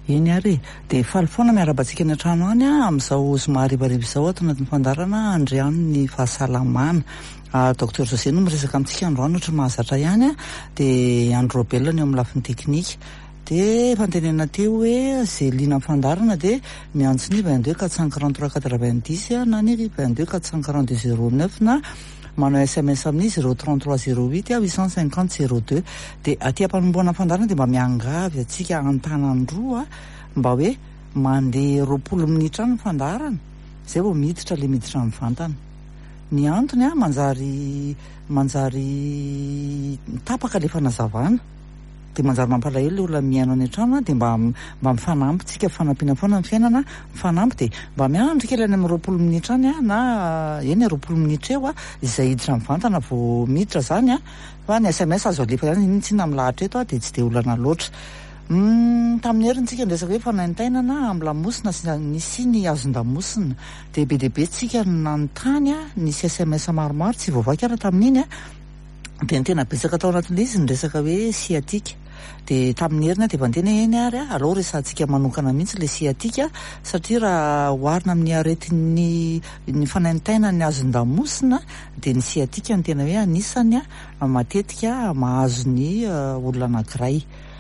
eny ary dia faly foana miarabantsika ny an-trano any amin'izao somary harivarivy izao ato anatin'ny fandarana andriano ny fahasalamana. Docteur José no miresaka amintsika androany ohatra mahazatra ihany dia Andro Robel ny eo amin'ny lafiny teknika. Dia fantenena teo hoe zay lina fandarana dia miantso ny 22 443 90 na ny 22 442 09 na manao SMS amin'ny 033 08 850 02 dia aty ampanomboana fandarana dia mba miangavy atsika an-tanandroa mba hoe mandeha 20 minitra ny fandarana zay vao miditra le miditra amin'ny vantana. Ny antony manjary tapaka le fanazavana dia manjary mampalahelo le olona miaino any an-trano dia mba mifanampy tsika fanampiana foana ny fiainana mifanampy dia mba miandry kely any amin'ny 20 minitra any na eny 20 minitra eo izay hiditra amin'ny vantana vao miditra zany fa ny SMS azo alefa ihany tsy na milahatra eto dia tsy dia olana loatra. Tamin'ny herintsika ndresaka hoe fanaintainana amin'ny lamosina nisy ny azon-damosina dia be dia be tsika nanontany nisy SMS maromaro tsy voavaky ara tamin'iny dia ny tena betsaka tao anatin'ilay izy nyresaka hoe siatika dia tamin'ny herina dia mantena eny ary aleo resantsika manokana mihitsy le siatika satria raha oharina amin'ny aretin'ny fanaintaina ny azon-damosina dia ny siatika ny tena hoe anisany matetika mahazo ny olona anankiray.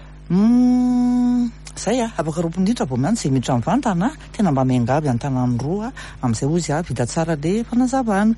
Zay afaka 20 minitra vao miantso zay miditra amin'ny vantana tena mba miangavy an-tanandroa amin'izay ozy vita tsara le fanazavana.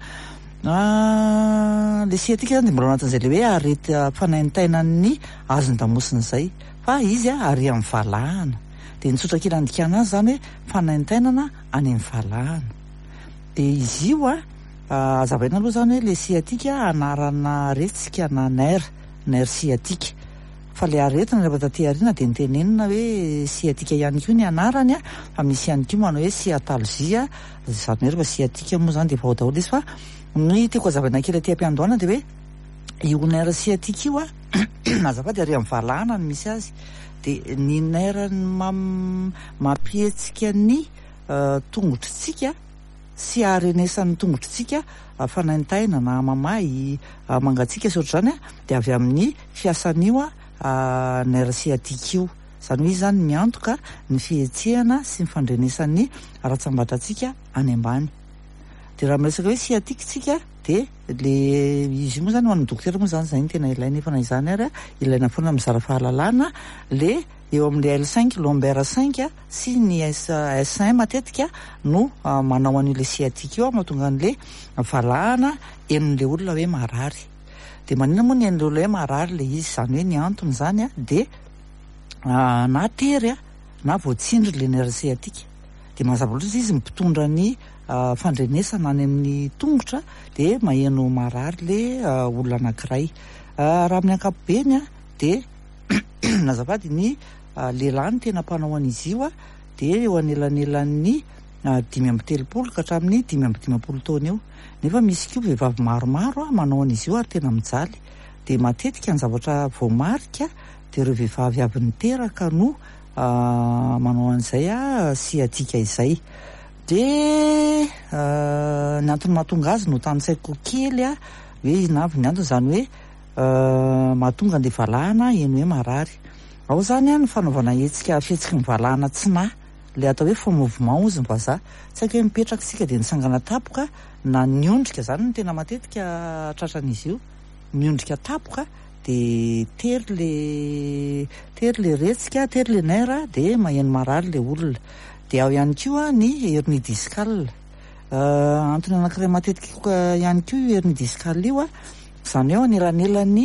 Le siatika zany dia mbola anatin'izay le hoe arety fanaintainan'ny azon-damosina izay fa izy ary amin'ny valahana dia nitsotra kely andikana azy zany hoe fanaintainana any amin'ny valahana dia izy io azavaina aloha zany hoe le siatika anarana aretsika na nerf siatika fa le aretina rehefa taty ariana dia nitenenina hoe siatika ihany koa ny anarany fa misy ihany koa manao hoe siatalzia zany hoe rehefa siatika moa zany dia efa ao daholo izy fa ny tiako azavaina kely aty am-piandohana dia hoe io nerf siatika io azafady ary amin'ny valahana no misy azy dia ny nerf mampihetsika ny tongotritsika sy arenesan'ny tongotritsika fanaintaina na mamay mangatsika sy ohatr' zany dia avy amin'ny fiasan'io nerf siatika io zany hoe izy zany miantoka ny fihetsehana sy ny fandrenesan'ny ratsambatratsika any ambany. Dia raha miresaka hoe siatika tsika dia le izy moa zany ho an'ny dokotera moa zany zay ny tena ilaina efa na izany ary ilaina foana mizara fahalalana le eo amin'le L5 lombaire 5 sy ny S1 matetika no manao an'ile siatika io mahatonga an'le valahana enin'le olona hoe marary. Dia manina moa ny enin'le olona hoe marary le izy zany hoe ny antony zany dia na tery na voatsindry le nerf siatika dia mazava loatra izy mipitondra ny fandrenesana any amin'ny tongotra dia maheno marary le olona anankiray. Raha amin'ny ankapobeny dia nazavady ny lehilahy ny tena mpanao an'izy io dia eo anelanelan'ny 5-telopolo ka hatramin'ny 5-10 taona eo. Nefa misy koa vehivavy maromaro manao an'izy io ary tena mijaly dia matetika ny zavatra voamarika dia ireo vehivavy avy niteraka no manao an'izay siatika izay. Dia ny antony mahatonga azy no tanysaiko kely hoe ina avy ny antony zany hoe mahatonga an'ilay valahana eny hoe marary. Ao zany ny fanaovana fihetsika ny valahana tsina le atao hoe faux mouvement ozy ny vazaha tsy haiko hoe mipetraka tsika dia nitsangana tapoka na niondrika zany no tena matetika tratran'izy io miondrika tapoka dia tery le retsika tery le nerf dia maheno marary le olona. Dia ao ihany koa ny hernie discale antony anankiray matetika ihany koa io hernie discale io zany eo anelanelan'ny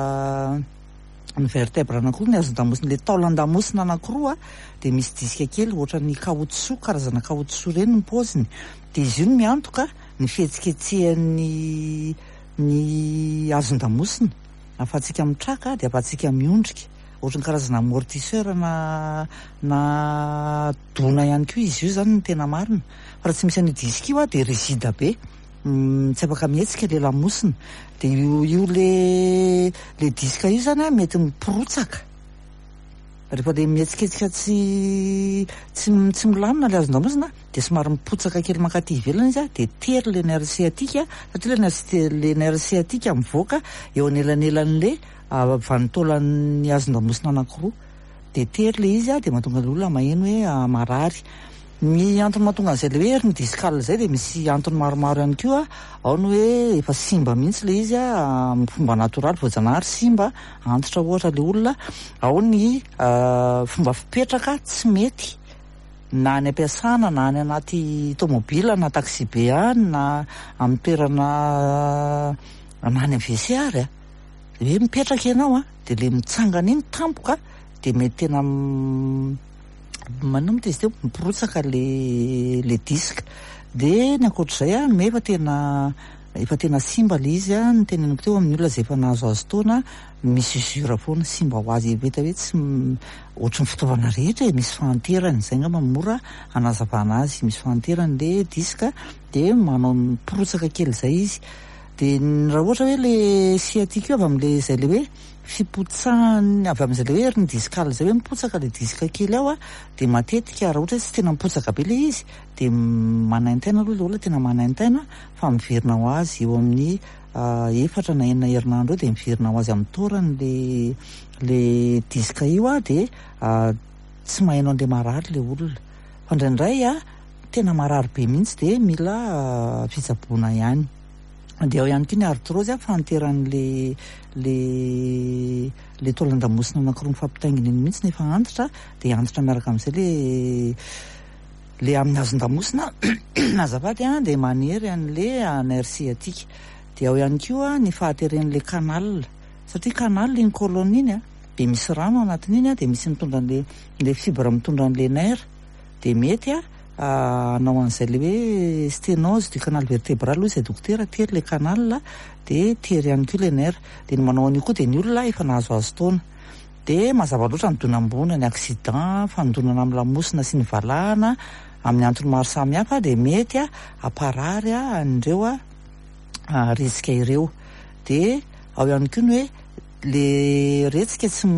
ny vertèbre anankiroa ny azon-damosina le taolan-damosina anankiroa dia misy disika kely ohatra ny kaotso karazana kaotso ireny ny paoziny dia izy io no miantoka ny fihetsiketsehan'ny azon-damosina afahantsika mitraka dia afahantsika miondrika ohatrany karazana amortisseur na dona ihany koa izy io zany ny tena marina fa raha tsy misy an'io disika io dia rigide be tsy afaka mihetsika le lamosina dia io le disika io zany mety miporotsaka rehefa le mihetsiketika tsy milamina le azon-damosina dia somary mipotsaka kely mankaty ivelana izy dia tery le nerf siatika satria le nerf siatika mivoaka eo anelanelan'le vanitaolan'ny azon-damosina anankiroa de tery le izy a de mahatonga le olona maheno hoe marary. Ny antony mahatonga an'izay le hoe hernie discale zay de misy antony maromaro ihany koa. Ao ny hoe efa simba mihitsy le izy a fomba natoraly voajanahary simba antitra ohatra le olona. Ao ny fomba fipetraka tsy mety na any am-piasana na any anaty tomobila na taxi be any na amin'ny toerana na any WC ary a hoe mipetraka ianao de le mitsangana iny tampoka de mety tena manomboka izy teo miporotsaka le disque. De ny ankoatr'izay me efa tena simba le izy ny teneniko teo amin'ny olona zay efa nahazo azy taona misy usure foana simba ho azy vita hoe tsy ohatry ny fitaovana rehetra misy fahanterany zay ngamba mora anazavana azy misy fahanterany le disque de manao miporotsaka kely zay izy. De raha ohatra hoe le sciatique avy amin'le zay le hoe fipotsahany avy amin'izay le hoe hernie discale zay hoe mipotsaka le disque kely ao de matetika raha ohatra hoe tsy tena mipotsaka be le izy de manaintaina aloha le olona tena manaintaina fa miverina ho azy eo amin'ny 4 na 9 herinandro eo de miverina ho azy amin'ny torany le disque io de tsy maheno an'le marary le olona fa indraindray tena marary be mihitsy de mila fitsaboana ihany. De ao ihany koa ny arthrose fahanteran'le taolan-damosina anankiroa mifampitaingina iny mihitsy nefa antitra de antitra miaraka amin'izay le amin'ny hazon-damosina azafady de manery an'le nerf sciatique. De ao ihany koa ny fahateren'le canal satria canal iny colonne iny de misy rano anatin'iny de misy mitondra le fibre mitondra an'le nerf de mety anao an'izay le hoe sténose du canal vertébral izay dokotera tery le canal de tery ihany koa le nerf de ny manao an'io koa de ny olona efa nahazo azy taona de mazava loatra ny donam-boana ny accident fandonana amin'ny lamosina sy ny valahana amin'ny antony maro samihafa de mety aparary an'ireo risque ireo. De ao ihany koa ny hoe le retsika tsy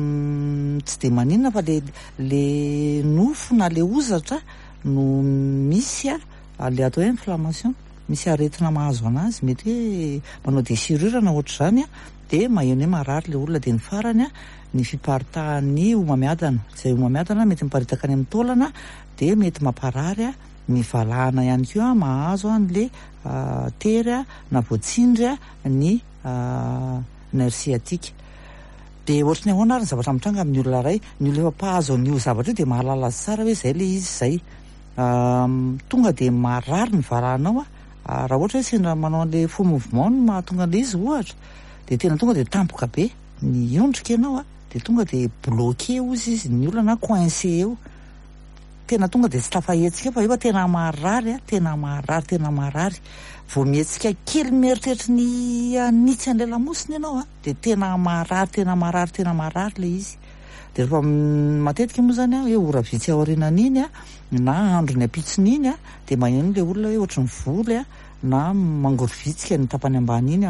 de maninona fa le nofo na le ozatra no misy le atao hoe inflammation misy aretina mahazo anazy mety hoe manao déchirure na ohatr'izany de maheno hoe marary le olona de ny farany ny fiparitahan'ny homamiadana izay homamiadana mety miparitaka any amin'ny taolana de mety mamparary ny valahana ihany koa mahazo an'le tery na voatsindry ny nerf sciatique. De ohatrany ahoana ary ny zavatra mitranga amin'ny olona ray ny olona efa mpahazo an'io zavatra io de mahalala azy tsara hoe zay le izy zay tonga de marary ny valahanao raha ohatra hoe sendra manao an'le faux mouvement no mahatonga le izy ohatra de tena tonga de tampoka be ny ondrika ianao de tonga de bloqué ozy izy ny olona na coincé eo tena tonga de tsy tafahetsika fa efa tena marary tena marary vao mihetsika kely mieritreritra ny anitsy an'le lamosina ianao de tena marary le izy. De rehefa matetika moa zany hoe ora vitsy aorinan'iny na andro ny ampitsiny iny de maheno le olona hoe ohatry ny voly na mangorovitsika ny tapany ambany iny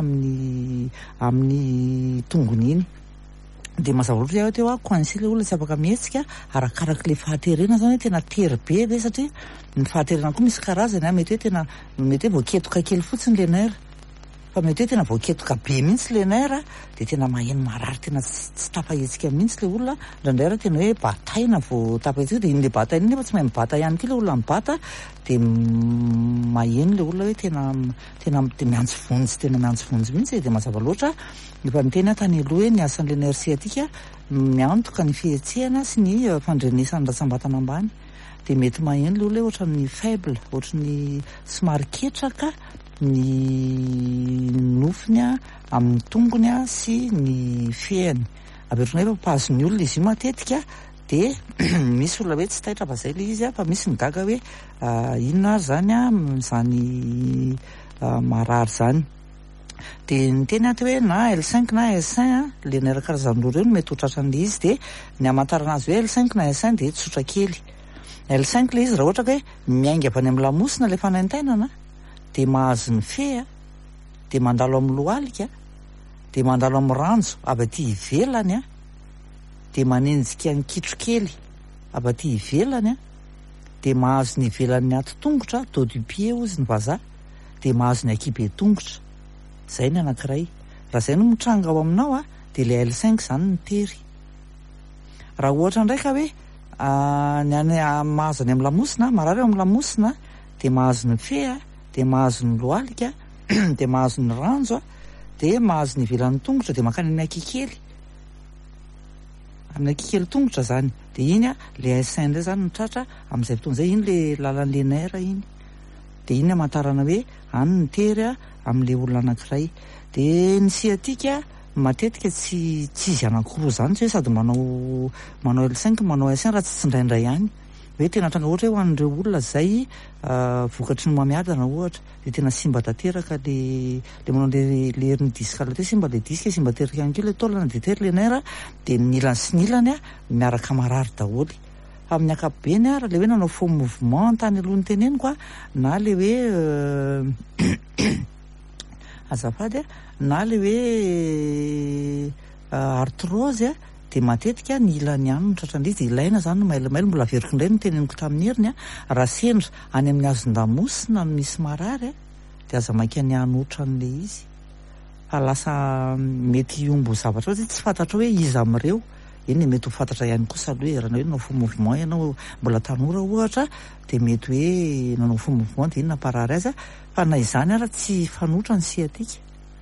amin'ny tongony iny de mazava loatra teo coincé le olona tsy afaka mihetsika arakaraka le fahaterena zany hoe tena tery be ve satria ny fahaterena koa misy karazany mety hoe voaketoka kely fotsiny le nerf fa mety hoe tena voaketoka be mihitsy le nerf de tena maheno marary tena tsy tafahetsika mihitsy le olona ndraindray tena hoe bataina vao tafahetsika de in'le bataina iny nefa tsy mahay mibata ihany koa le olona mibata de maheno le olona hoe tena miantso vonjy mihitsy de mazava loatra efa miteny tany aloha hoe ny asan'le nerf sciatique miantoka ny fihetsehana sy ny fandrenesan'ny ratsambatana ambany de mety maheno le olona hoe ohatra ny faible ohatra ny somary ketraka ny nofiny amin'ny tongony sy ny fehany averina efa mpahazo ny olona izy io matetika de misy olona hoe tsy taitra fa zay le izy fa misy ny gaga hoe inona zany marary zany de ny teny aty hoe na L5 na S1 le nerf karazan'ireo reo no mety ho tratran'le izy de ny amantarana azy hoe L5 na S1 de tsotra kely. L5 le izy raha ohatra hoe miainga avy any amin'ny lamosina le fanaintainana de mahazo ny fe de mandalo amin'ny lohalika de mandalo amin'ny ranjo avy aty ivelany de manenjika ny kitro kely avy aty ivelany de mahazo ny ivelan'ny ato-tongotra dos du pied ozy ny vazaha de mahazo ny akibe tongotra zay ny anankiray raha zay no mitranga ao aminao de le L5 zany ny tery. raha ohatra ndraika hoe ny any mahazo any amin'ny lamosina, marary amin'ny lamosina, de mahazo ny fea, de mahazo ny lohalika de mahazo ny ranjo, de mahazo ny ivelan'ny tongotra, de makany amin'ny akikely, amin'ny akikely tongotra zany, de iny le sain ndray zany mitratra amin'izay fotoana zay, iny le lalan'le nerf iny, de iny amantarana hoe any ny tery amin'le olona anankiray. De ny sciatique matetika tsy izy anankiroa zany, tsy hoe sady manao L5 manao S1 raha tsy indraindray ihany, hoe tena tranga ohatra hoe ho an'ireo olona zay vokatry ny mamiadana ohatra, de tena simba tanteraka le manao le hernie discale teo, simba le disque, simba teraka ihany koa le taolana, de tery le nerf, de ny ilany sy ny ilany miaraka marary daholy. Amin'ny ankapobeny raha le hoe nanao faux mouvement tany aloha ny teneniko na le hoe azafady na le hoe arthrose de matetika ny ilany ihany no tratran'izy, de ilaina zany no mailomailo, mbola averiko indray no teneniko tamin'ny heriny raha sendra any amin'ny azon-damosina no misy marary de aza maika ny anotra an'le izy, fa lasa mety iombo zavatra tsy fantatra hoe iza amin'ireo. Eny mety ho fantatra ihany kosa aloha herana hoe nanao faux mouvement ianao mbola tanora ohatra, de mety hoe nanao faux mouvement de iny namparary azy, fa na izany ara tsy fanotra ny sciatique,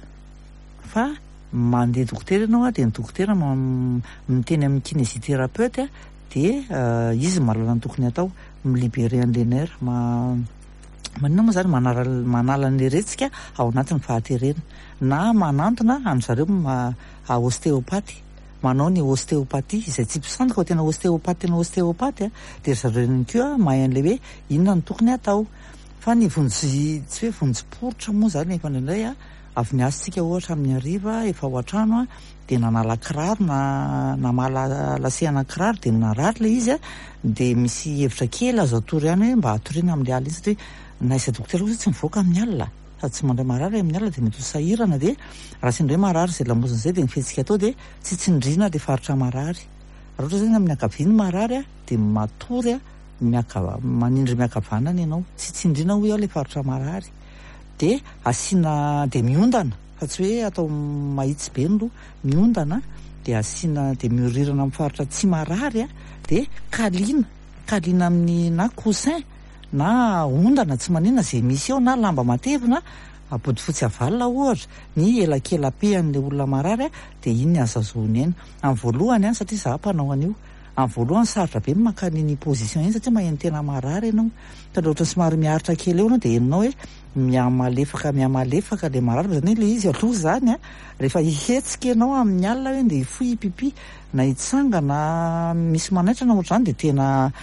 fa mandeha dokotera ianao de ny dokotera miteny amin'ny kinésithérapeute de izy mahalala ny tokony atao, milibere an'le nerf, manina moa zany manala ny retsika ao anatin'ny fahaterena, na manantona an'zareo ostéopathe, manao ny ostéopathie izay tsy mpisandoka ho tena ostéopathe de zareo ihany koa mahay an'le hoe inona no tokony atao. Fa ny tsy hoe vonjim-poritra moa zany efa indraindray avy niasa tsika ohatra amin'ny hariva efa ao an-trano de nanala kiraro na mahalasehana kiraro de narary le izy de misy hevitra kely azo atory ihany hoe mba atoriana amin'le alina, satria naisa dokotera kosa tsy mivoaka amin'ny alina sady tsy mandray marary amin'ny alina de mety ho sahirana, de raha sendra hoe marary zay lamosina zay de ny fihetsika atao de tsy tsindriana le faritra marary. Raha ohatra zany amin'ny ankaviny marary de matory manindry miakavanana ianao, tsy tsindriana ho eo le faritra marary, de asiana de miondana, fa tsy hoe atao mahitsy be no miondana, de asiana de miorirana amin'ny faritra tsy marary de kalina amin'ny na coussin na ondana tsy maninona zay misy eo, na lamba matevina body fotsy avalona ohatra, ny elakelam-pehan'le olona marary de iny azazoany aina amin'ny voalohany satria za mpanao an'io, amin'ny voalohany sarotra be mankany position iny satria maheno tena marary ianao, fa ohatra somary miaritra kely eo de henonao hoe miamalefaka le marary, zany le izy aloha zany rehefa ihetsika ianao amin'ny alina hoe de hifoy pipi na hitsanga na misy manaitra na ohatr'izany de tena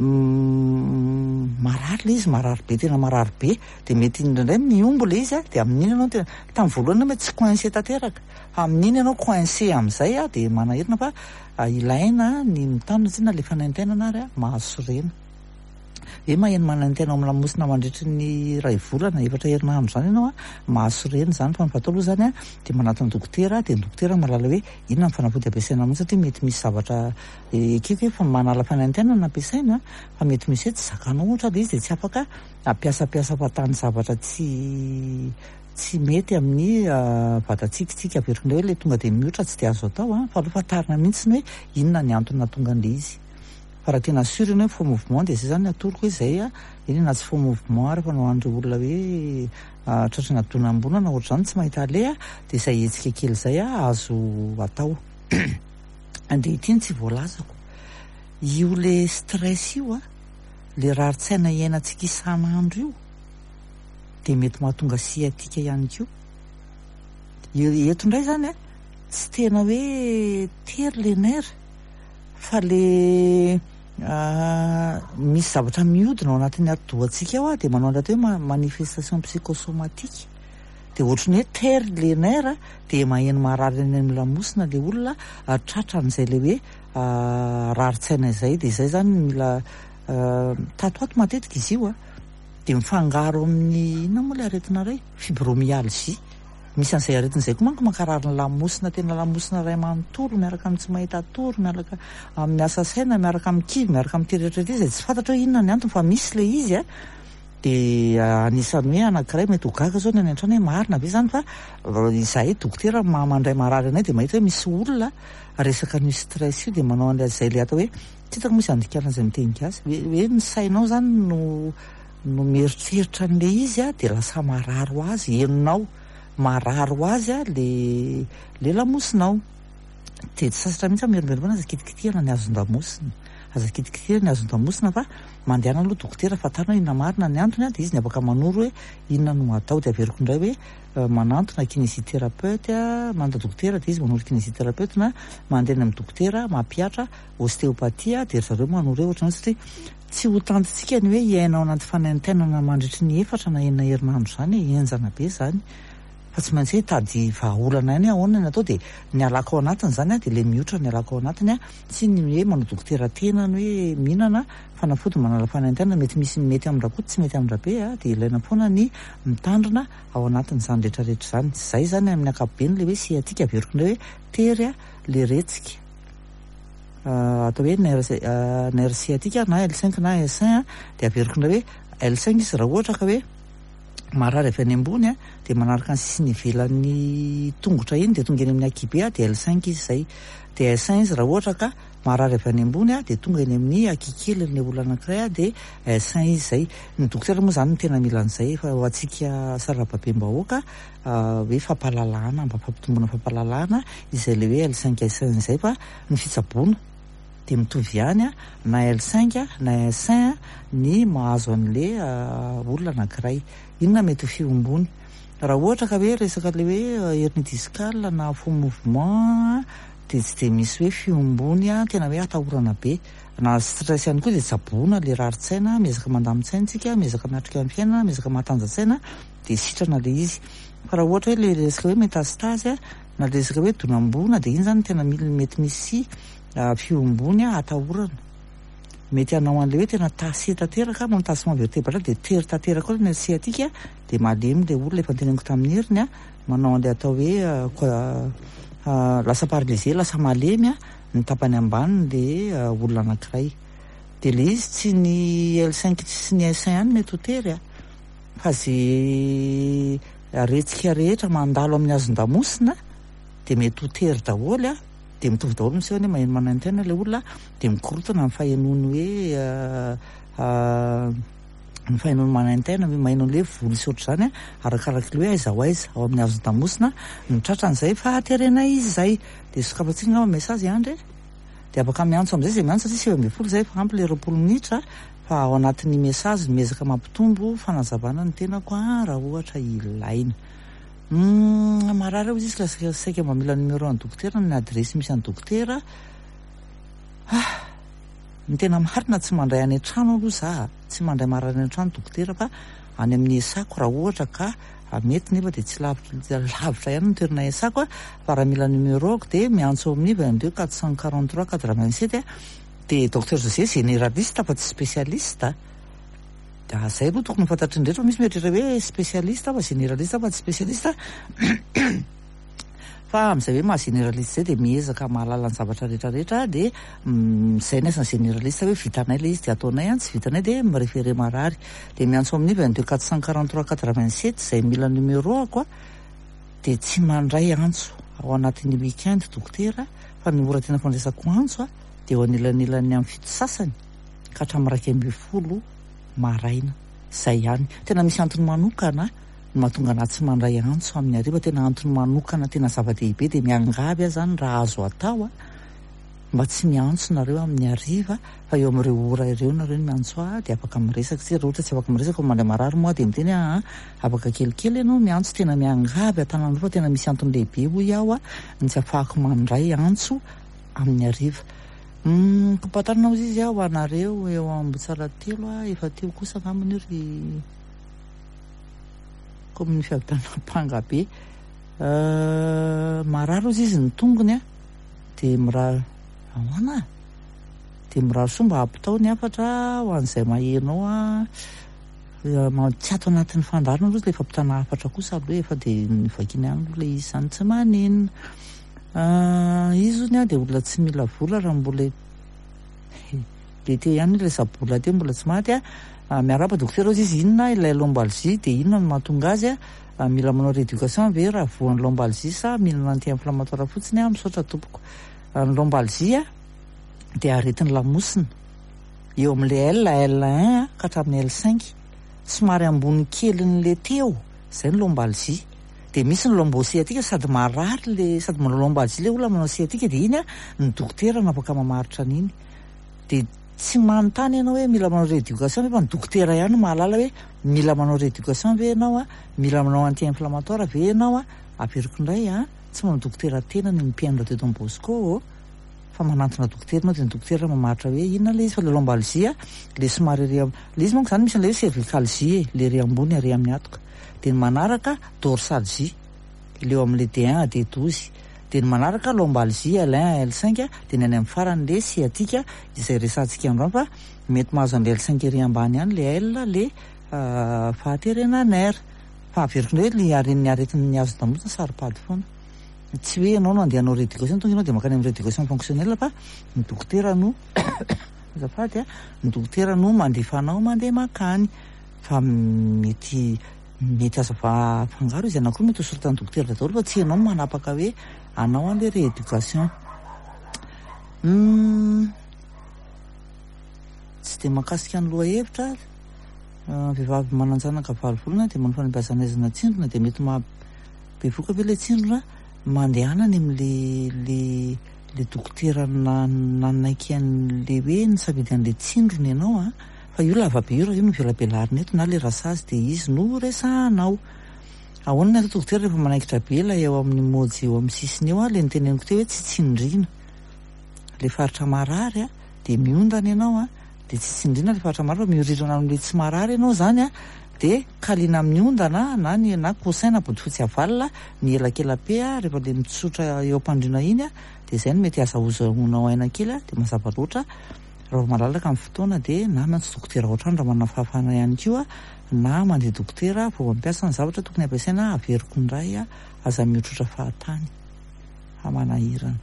marary le izy, marary be, tena marary be, de mety indraindray miombo le izy de amin'iny ianao tena tamin'ny voalohany mety tsy coincé tanteraka, amin'iny ianao coincé amin'izay de manahirana, fa ilaina ny mitandrina tsy na le fanaintainana ary mahasorena. Hoe maheno manaintaina amin'ny lamosina mandritry ny ray volana efatra herinandro zany ianao mahasorena zany, fa ny fatao aloha zany de manatona dokotera, de ny dokotera mahalala hoe inona ny fanafody ampiasaina amin'iny, satria mety misy zavatra ekeko fa manala fanaintainana no ampiasaina, fa mety misy hoe tsy zakanao ohatra le izy de tsy afaka ampiasapiasa fatany zavatra tsy mety amin'ny vatatsika averiko indray hoe le tonga de mihoatra tsy de azo atao fa aloha fatarina mihitsy ny hoe inona ny antony natonga an'le izy. Fa raha tena sûr iny hoe faux mouvement de zay zany atoroko hoe zay iny na tsy faux mouvement rehefa no an'ireo olona hoe tratrana donam-bonana ohatr'izany tsy mahita ale de zay hetsika kely zay azo atao. Andehatiny tsy voalazako io le stress io le rarin-tsaina iainantsika isan'andro io de mety mahatonga sciatique ihany koa. Eto indray zany tsy tena hoe tery le nerf, fa le misy zavatra mihodina ao anatin'ny ati-dohantsika ao de manao an'raha hoe manifestation psychosomatique, de ohatrany hoe tery le nerf de maheno marary any amin'ny lamosina le olona tratran'izay le hoe rarin-tsaina izay, de izay zany mila tatoato matetika izy io de mifangaro amin'ny inona moa le aretinareo fibromyalgie, misy an'izay aretin'izay koa manko mankarary ny lamosina, tena lamosina ray manontolo miaraka amin'ny tsy mahita tory, miaraka amin'ny asa saina, miaraka amin'ny kivy, miaraka amin'ny teritreritra izay tsy fantatra hoe inona ny antony fa misy le izy de anisany hoe anankiray mety ho gaga zao ny any an-trano hoe marina be zany fa izahay dokotera mandray marary anay de mahita hoe misy olona resaka ny stress io de manao an'le zay le atao hoe tsy hitako misy andikana zay mitenika azy hoe ny sainao zany no mieritreritra an'le izy a de lasa mararo azy henonao mararo azy a le lamosinao de tsy sasatra mihitsy merimberimana aza kitikitihana ny azon-damosina aza kitikitihana ny azon-damosina fa mandehana aloha dokotera fatarina inona marina ny antony a de izy ny afaka manoro hoe inona no atao de averiko indray hoe manantona kinésithérapeute manda dokotera de izy manoro kinésithérapeute na mandeha amin'ny dokotera mampiatra ostéopathie de zareo manoro hoe ohatrany satria tsy ho tantintsika ny hoe iainao anaty fanaintainana mandritry ny 4 na 9 herinandro zany enjana be zany fa tsy maintsy hoe tady vahaolana any ahoana ny atao de ny alako ao anatiny zany a de le mihoatra ny alako ao anatiny a tsy ny hoe manao dokotera tena ny hoe mihinana fanafody manala fanaintainana mety misy mety amindra-koty tsy mety amindra-be a de ilaina foana ny mitandrina ao anatiny zany rehetrarehetra zany zay zany amin'ny akapobeny le hoe siatika averiko indray hoe tery a le retsika atao hoe nerf sciatique na L5 na S1 de averiko indray hoe L5 izy raha ohatra ka hoe marary avy any ambony a de manaraka ny sisiny ivelan'ny tongotra iny de tonga eny amin'ny akibe a de L5 izy zay de S1 izy raha ohatra ka marary avy any ambony a de tonga eny amin'ny akikely ny olona anankiray a de S1 izy zay ny dokotera moa zany no tena mila an'izay fa ho antsika sarababem-bahoaka hoe fampalalahana mba fampitombona fampalalahana izay le hoe L5 S1 zay fa ny fitsaboana de mitovy ihany a na L5 na S1 ny mahazo an'le olona anankiray inona mety ho fiombony raha ohatra ka hoe resaka le hoe hernie discale na faux mouvement de tsy de misy hoe fiombony a tena hoe atahorana be na stress ihany koa de tsaboana le rarin-tsaina miezaka mandamy-tsaintsika miezaka miatrika amin'ny fiainana miezaka mahatanjatsaina de sitrana le izy fa raha ohatra hoe le resaka hoe métastase a na le resaka hoe donam-boana de iny zany tena mety misy fiombony a atahorana mety anao an'le hoe tena tasy tanteraka matasement vertébrale de tery tanteraka koa ny sciatique de malemy le olona efa teneniko tamin'ny heriny a manao an'le atao hoe lasa paralysé lasa malemy a ny tapany ambany le olona anankiray de le izy tsy ny L5 sy ny S1 ihany mety ho tery a fa zay retsika rehetra mandalo amin'ny azon-damosina de mety ho tery daholo a de mitovy daholo misy hoe maheno manaintaina le olona de mikorotana amin'ny fahenony hoe ny fahenony manaintaina hoe maheno le voly sy ohatr' zany a arakaraky le hoe aiza ho aiza ao amin'ny azon-damosina mitratran'izay fa aterena izy zay de sokafantsika ngamba mesazy andre de afaka miantso am'izay zay miantso satria 9 zay fa ampy le 20 minitra fa ao anatin'ny mesazy miezaka mampitombo fanazavana ny tenako raha ohatra ilaina marary ao izy la saika mba mila numéro any dokotera ny adresy misy any dokotera ny tena marina tsy mandray any an-trano aloha za tsy mandray marary any an-trano dokotera fa any amin'ny esako raha ohatra ka mety nefa de tsy lavitra ihany ny toerana esako a fa raha mila numéro ako de miantso amin'ny 22 443 87 de docteur José généraliste fa tsy spécialiste zay aloha tokony fantatry ny rehetra misy mieritreritra hoe spécialiste fa généraliste fa tsy spécialiste fa amin'izay hoe maha-généraliste zay de miezaka mahalala ny zavatra rehetrarehetra de zay ny asany généraliste hoe vitanay le izy de ataonay any tsy vitanay de miréféré marary de miantso amin'ny 22 443 87 zay mila numéro ako a de tsy mandray antso ao anatin'ny week-end dokotera fa ny ora tena fandraisako antso a de eo anilanilany amin'ny fito sasany ka hatramin'ny 20 maraina zay ihany tena misy antony manokana no mahatonga anazy tsy mandray antso amin'ny hariva tena antony manokana tena zava-dehibe de miangavy a zany raha azo atao a mba tsy miantso nareo amin'ny hariva fa eo amin'ireo ora ireo nareo no miantso de afaka miresaka tsy raha ohatra tsy afaka miresaka mandray marary moa de miteny afaka kelikely ianao miantso tena miangavy atanandro fa tena misy antony lehibe ho iaho a ny tsy afahako mandray antso amin'ny hariva kompatanao izy aho anareo eo Ambotsara telo efa teo kosa ngamany ry komin'ny fiavitanam-panga be marary ozy izy ny tongony a de miraha ahoana de mirary soa mba hampitao ny afatra ho an'izay mahenao tsy ato anatin'ny fandarina aloha le efa mpitana afatra kosa aloha efa de nivakiny any aloha le izy zany tsy manenina izony a de olona tsy mila vola raha mbola le teo ihany le sabola teo mbola tsy maty a miaraba dokotera ozy izy inona ilay lombalgie de inona no mahatonga azy mila manao rééducation ve raha voan'ny lombalgie sa mihinana anti-inflammatoire fotsiny misaotra tompoko. Ny lombalgie de aretin'ny lamosina eo amin'le L1 ka hatramin'ny L5 somary ambony kelin'le teo, zay ny lombalgie. De misy ny lombo-sciatique sady marary sady manao lombalgie le olona manao sciatique de iny ny dokotera napaka mamaritra an'iny. De tsy manontany ianao hoe mila manao rééducation fa ny dokotera ihany mahalala hoe mila manao rééducation ve ianao mila manao anti-inflammatoire ve ianao aperiko indray tsy manao dokotera tena ny mpianatra teto Don Bosco fa manantona dokotera ianao de ny dokotera mamaritra hoe inona le izy fa le lombalgie le somary le izy manko zany misy an'le hoe cervicalgie le ry ambony ary amin'ny atoka. De ny manaraka dorsalgie leo amin'le D1 D12 de ny manaraka lombalgie L1 L5 de ny any amin'ny farany le sciatique izay resantsika androany fa mety mahazo an'le L5 ery ambany ihany le L le fahaterenana R fa averiko indray le aren'ny aretin'ny hazo damosina saripady foana. Tsy hoe ianao no andeha hanao rééducation tonga ianao de makany amin'ny rééducation fonctionnelle fa ny dokotera no azafady ny dokotera no mandefanao mandeha makany fa mety fangaro izy anankiroa mety hosoratan'ny dokotera daholo fa tsy ianao manapaka hoe anao an'le rééducation. Tsy de makasika ny loha hevitra vehivavy mananjanaka valovolana de manao fanampiasan'aizana tsindrona de mety bevoka ve le tsindrona mandehanany amin'le dokotera nanaiky an'le hoe ny safidy an'le tsindrona ianao fa io lavabe io raha io no velabelarina eto na le rasazy de izy no resahanao. Ahoana ny dokotera rehefa manaikitra be la eo amin'ny mojy eo amin'ny sisiny eo le niteneniko teo hoe tsy tsindrina le faritra marary de miondana ianao de tsy tsindrina le faritra marary fa miorirana amin'le tsy marary ianao zany de kalina amin'ny ondana na coussin na bodofotsy avalina ny elakelape rehefa le mitsotra eo am-pandriana iny de zay no mety azahozaonao aina kely de mazava loatra raha malalaka amin'ny fotoana de na mantsy dokotera ohatrany raha manana fahafahana ihany koa na mandeha dokotera vao mampiasa ny zavatra tokony ampiasaina averiko indray aza mihotrotra fahatany manahirana.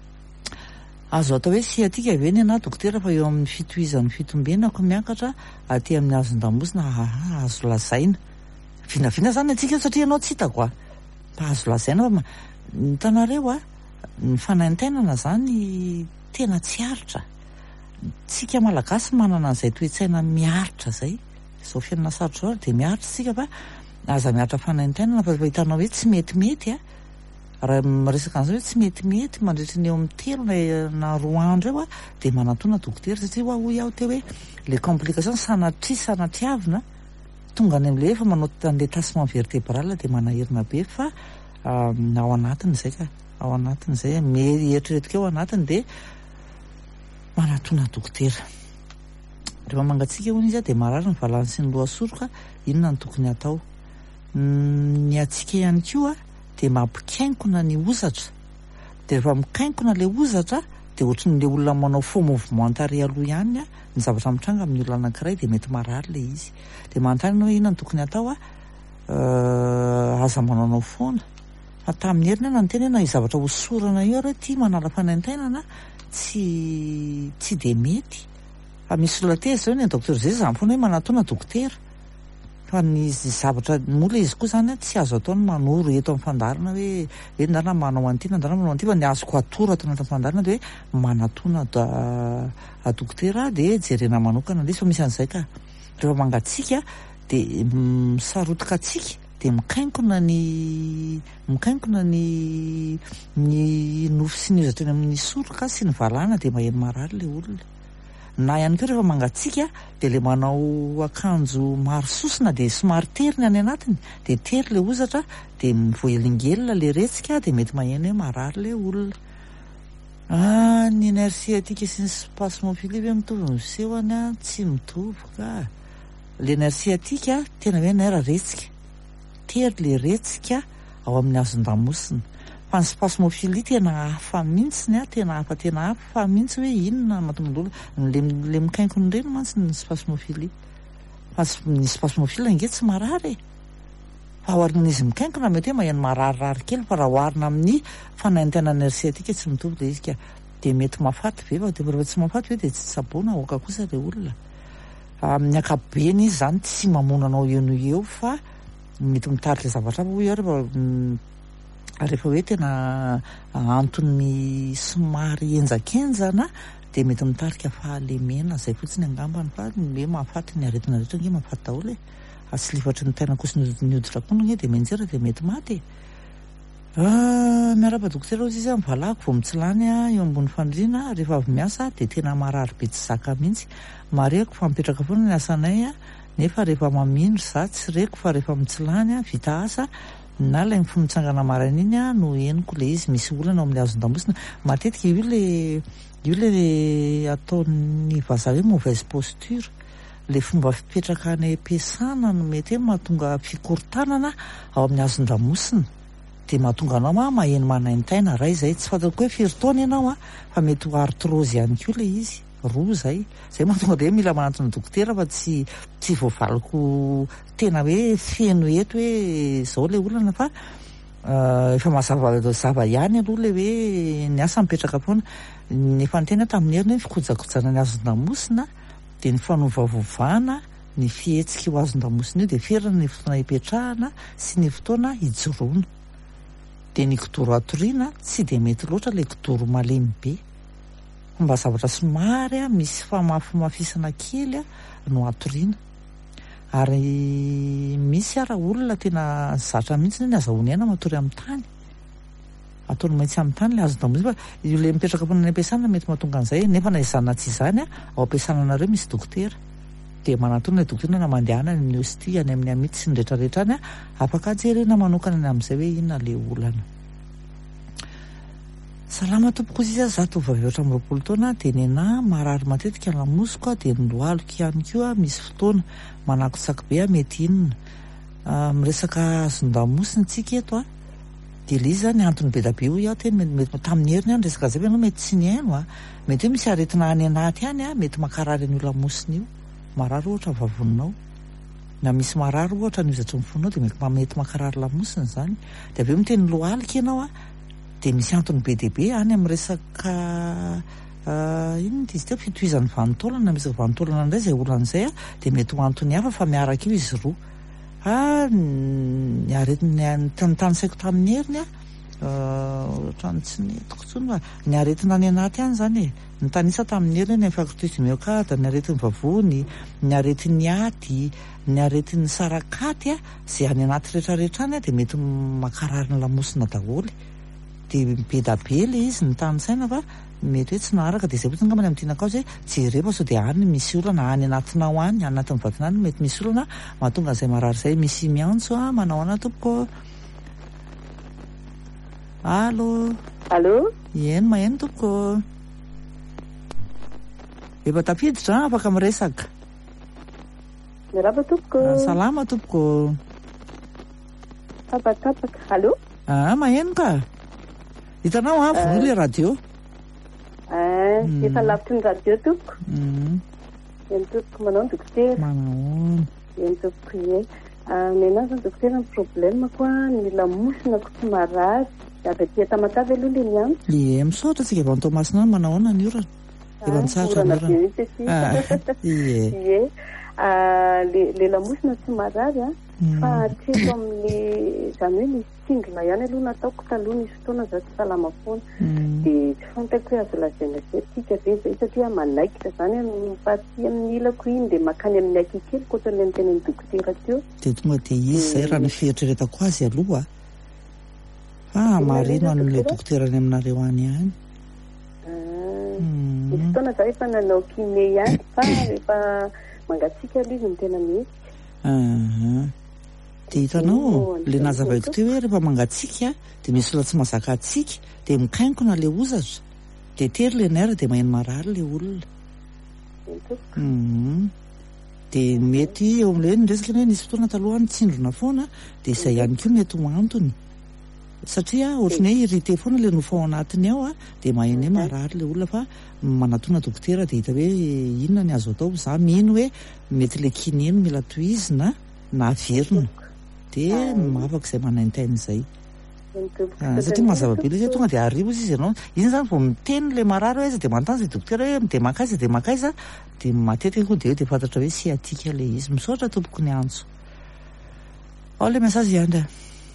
Azo atao hoe sciatique ve ny dokotera fa eo amin'ny fitohizan'ny fitombenako miakatra aty amin'ny hazon-damosina azo lazaina vinavina zany atsika satria ianao tsy hitako fa azo lazaina fa hitanareo ny fanaintainana zany tena tsy aritra. Tsika malagasy manana an'izay toe-tsaina miaritra zay zao fiainana sarotra zao de miaritra tsika fa aza miaritra fanaintainana fa hitanao hoe tsy metimety raha resaka an'izao hoe tsy metimety mandritra ny eo amin'ny telo na roa andro eo de manatona dokotera satria hoy aho teo hoe le complication sanatiavina tonga any amin'le efa manao an'le tassement vertébral de manahirina be fa ao anatin'izay eritreretika ao anatiny de manatona dokotera. Rehefa mangatsika hoy izy de marary ny valany sy ny loha soroka inona ny tokony atao. Ny atsika ihany koa de mampikaingona ny ozatra de rehefa mikaingona le ozatra de ohatran'le olona manao faux mouvement tary aloha ihany ny zavatra mitranga amin'ny olona anankiray de mety marary le izy de manontany hoe inona ny tokony atao aza mananao foana fa tamin'ny heriny na nyteny na zavatra hosorana io ary ty manala fanaintainana tsy de mety fa misy olona teza zao ny dokotera zay zany foana hoe manatona dokotera fa ny zavatra mola izy koa zany tsy azo atao ny manoro eto amin'ny fandarina hoe ndarina manao an'ity ndarina manao an'ity fa ny azoko atoro ato anatin'ny fandarina de hoe manatona dokotera de jerena manokana le izy fa misy an'izay ka rehefa mangatsika de misarotika atsika de mikaingona ny nofo sy ny ozatra eny amin'ny soroka sy ny valana de maheno marary le olona. Na ihany koa rehefa mangatsika de le manao akanjo maro sosina de somary teriny any anatiny de tery le ozatra de voelingelina le retsika de mety maheno hoe marary le olona. Ny nerf sciatique sy ny spasmophilie ve mitovy misehoany tsy mitovy ka le nerf sciatique tena hoe nerf retsika tery le retsika ao amin'ny hazon-damosina fa ny spasmophilie tena hafa mihitsiny tena hafa mihitsy hoe inona mahatonga le mikaingony ireny mantsy ny spasmophilie fa ny spasmophilie nge tsy marary fa oharin'izy mikaingona mety hoe maheno mararirary kely fa raha oharina amin'ny fanaintaina nerf sciatique tsy mitovy le izy ka de mety mafaty ve fa de rehefa tsy mafaty hoe de tsy tsaboana aoka kosa le olona amin'ny akabeny izy zany tsy mamonanao eno eo fa mety mitarika zavatra rehefa hoe tena antony somary enjakenjana de mety mitarika fahalemena zay fotsiny angambany fa hoe mahafaty ny aretina rehetra nge mahafaty daholo asy lifatry ny taina kosi ny hoditra kononge de menjera de mety maty miaraba dokotera ozy izy mivalako vo mitsilany eo ambony fandriana rehefa avy miasa de tena marary be tsy zaka mihitsy mareko fa mipetraka foana ny asanay nefa rehefa mamindry za tsy reko fa rehefa mitsilany vita asa na lay fonitsangana maraina iny no eniko le izy misy olana amin'ny azon-damosina matetika io le ataon'ny vazaha hoe mauvaise posture le fomba fipetraka any am-piasana no mety hoe mahatonga fikorontanana ao amin'ny azon-damosina de mahatonga anao maheno manaintaina ray zay tsy fantako hoe firy taona ianao fa mety ho artrose ihany koa le izy roa zay mahatonga de mila manatona dokotera fa tsy voavaliko tena hoe feno eto hoe zao le olana fa efa mahazava ihany aloha le hoe ny asa mipetraka foana nefa nytena tamin'ny heriny hoe fikojakojana ny azon-damosina de ny fanovavovana ny fihetsika io azon-damosina io de ferana ny fotoana hipetrahana sy ny fotoana hijoroana de ny kidoro atoriana tsy de mety loatra le kidoro malemy be mba zavatra somary misy famafisana kely no atoriana ary misy ara olona tena zatra mihitsy ny azahoany aina matory amin'ny tany ataony maintsy amin'ny tany le azon-damosina fa io le mipetraka foana ny ampiasana mety mahatonga an'izay nefa na izana tsy izany ao ampiasananareo misy dokotera de manatona le dokotera na mandehana amin'ny hosti any amin'ny amity sy ny rehetrarehetra any afaka jerena manokana ny amin'izay hoe inona le olana salama tompoko izy za tovavy 20 taona de nena marary matetika lamosiko de ny lohaloko ihany koa misy fotoana manakotsaky be mety inona miresaka azon-damosina tsika eto de le izy zany antony be da be io iaho tena mety tamin'ny heriny any resaka zay anao mety tsy ny haino mety hoe misy aretina any anaty any mety makarary an'io lamosina io marary ohatra vavoninao na misy marary ohatra nyozatra ny fonao de mety makarary lamosina zany de aveo miteny lohalika ianao de misy antony be dehibe any amin'ny resaka inona izy teo fitohizan'ny vanitaolana na misy vanitaolana indray zay olan'izay de mety ho antony hafa fa miaraka io izy roa ny aretina tany saiko tamin'ny heriny ohatrany tsy netiko tsony ny aretina any anaty any zany ny tanisa tamin'ny heriny ny infarctus du myocarde ny aretin'ny vavony ny aretin'ny aty ny aretin'ny sarakaty zay any anaty rehetrarehetra any de mety makarary ny lamosina daholy de be da be le izy ny tanysaina fa mety hoe tsy naharaka de zay fotsiny ngambany amin'ny tinakaozy hoe jereo fa sao de any misy olana any anatinao any anatin'ny vatana any mety misy olana mahatonga an'izay marary zay misy miantso manao ana tompoko allo eno maheno tompoko efa tafiditra afaka miresaka miraba tompoko salama tompoko tapatapaka allo maheno ka hitanao vono le radio efa lavitry ny radio tompoko eny tompoko manao ny dokotera manao eny tompoko e nena zany dokotera ny problème koa ny lamosina ko tsy marary avy aty tamatavy aloha le niany misaotra tsika efa nytomasina manao ona ny orana efa nitsaratra ny orana ie le lamosina tsy marary fa treto amin'ny zany hoe misy tsindrona ihany aloha nataoko taloha nisy fotoana za tsy salama foana de tsy fantako hoe azo lazaina zetika ve zay satria manaikitra zany faty amin'ny ilako iny de makany amin'ny akikely koatrany ny tenany dokotera teo de tonga de izy zay raha ny fieritreretako azy aloha marino an'le dokotera any aminareo any any misy fotoana za efa nanao kiné ihany fa rehefa mangatsika aloha izy ny tena mihetsy de hitanao le nazavaiko teo hoe rehefa mangatsika de misy ola tsy mazaka atsika de mikaingona le ozatra de tery le naira de maheno marary le olona de mety eo am'le hoe nyresaka hoe nisy fotoana taloha ny tsindrona foana de izay ihany koa mety ho antony satria ohatrany hoe irrité foana le nofa ao anatiny ao de maheno hoe marary le olona fa manatona dokotera de hita hoe inona ny azo atao za mino hoe mety le kineno mila tohizina na averina de mafaka izay manaintainy izay satria mazava-be le izy tonga dia arivo izy ianao iny zany vao miteny le marary hoe aiza dia manontany zay dokotera hoe de makaiza de makaiza dia matetika koa de fantatra hoe siatika le izy misaotra tompoko ny antso ao le mesazy ihany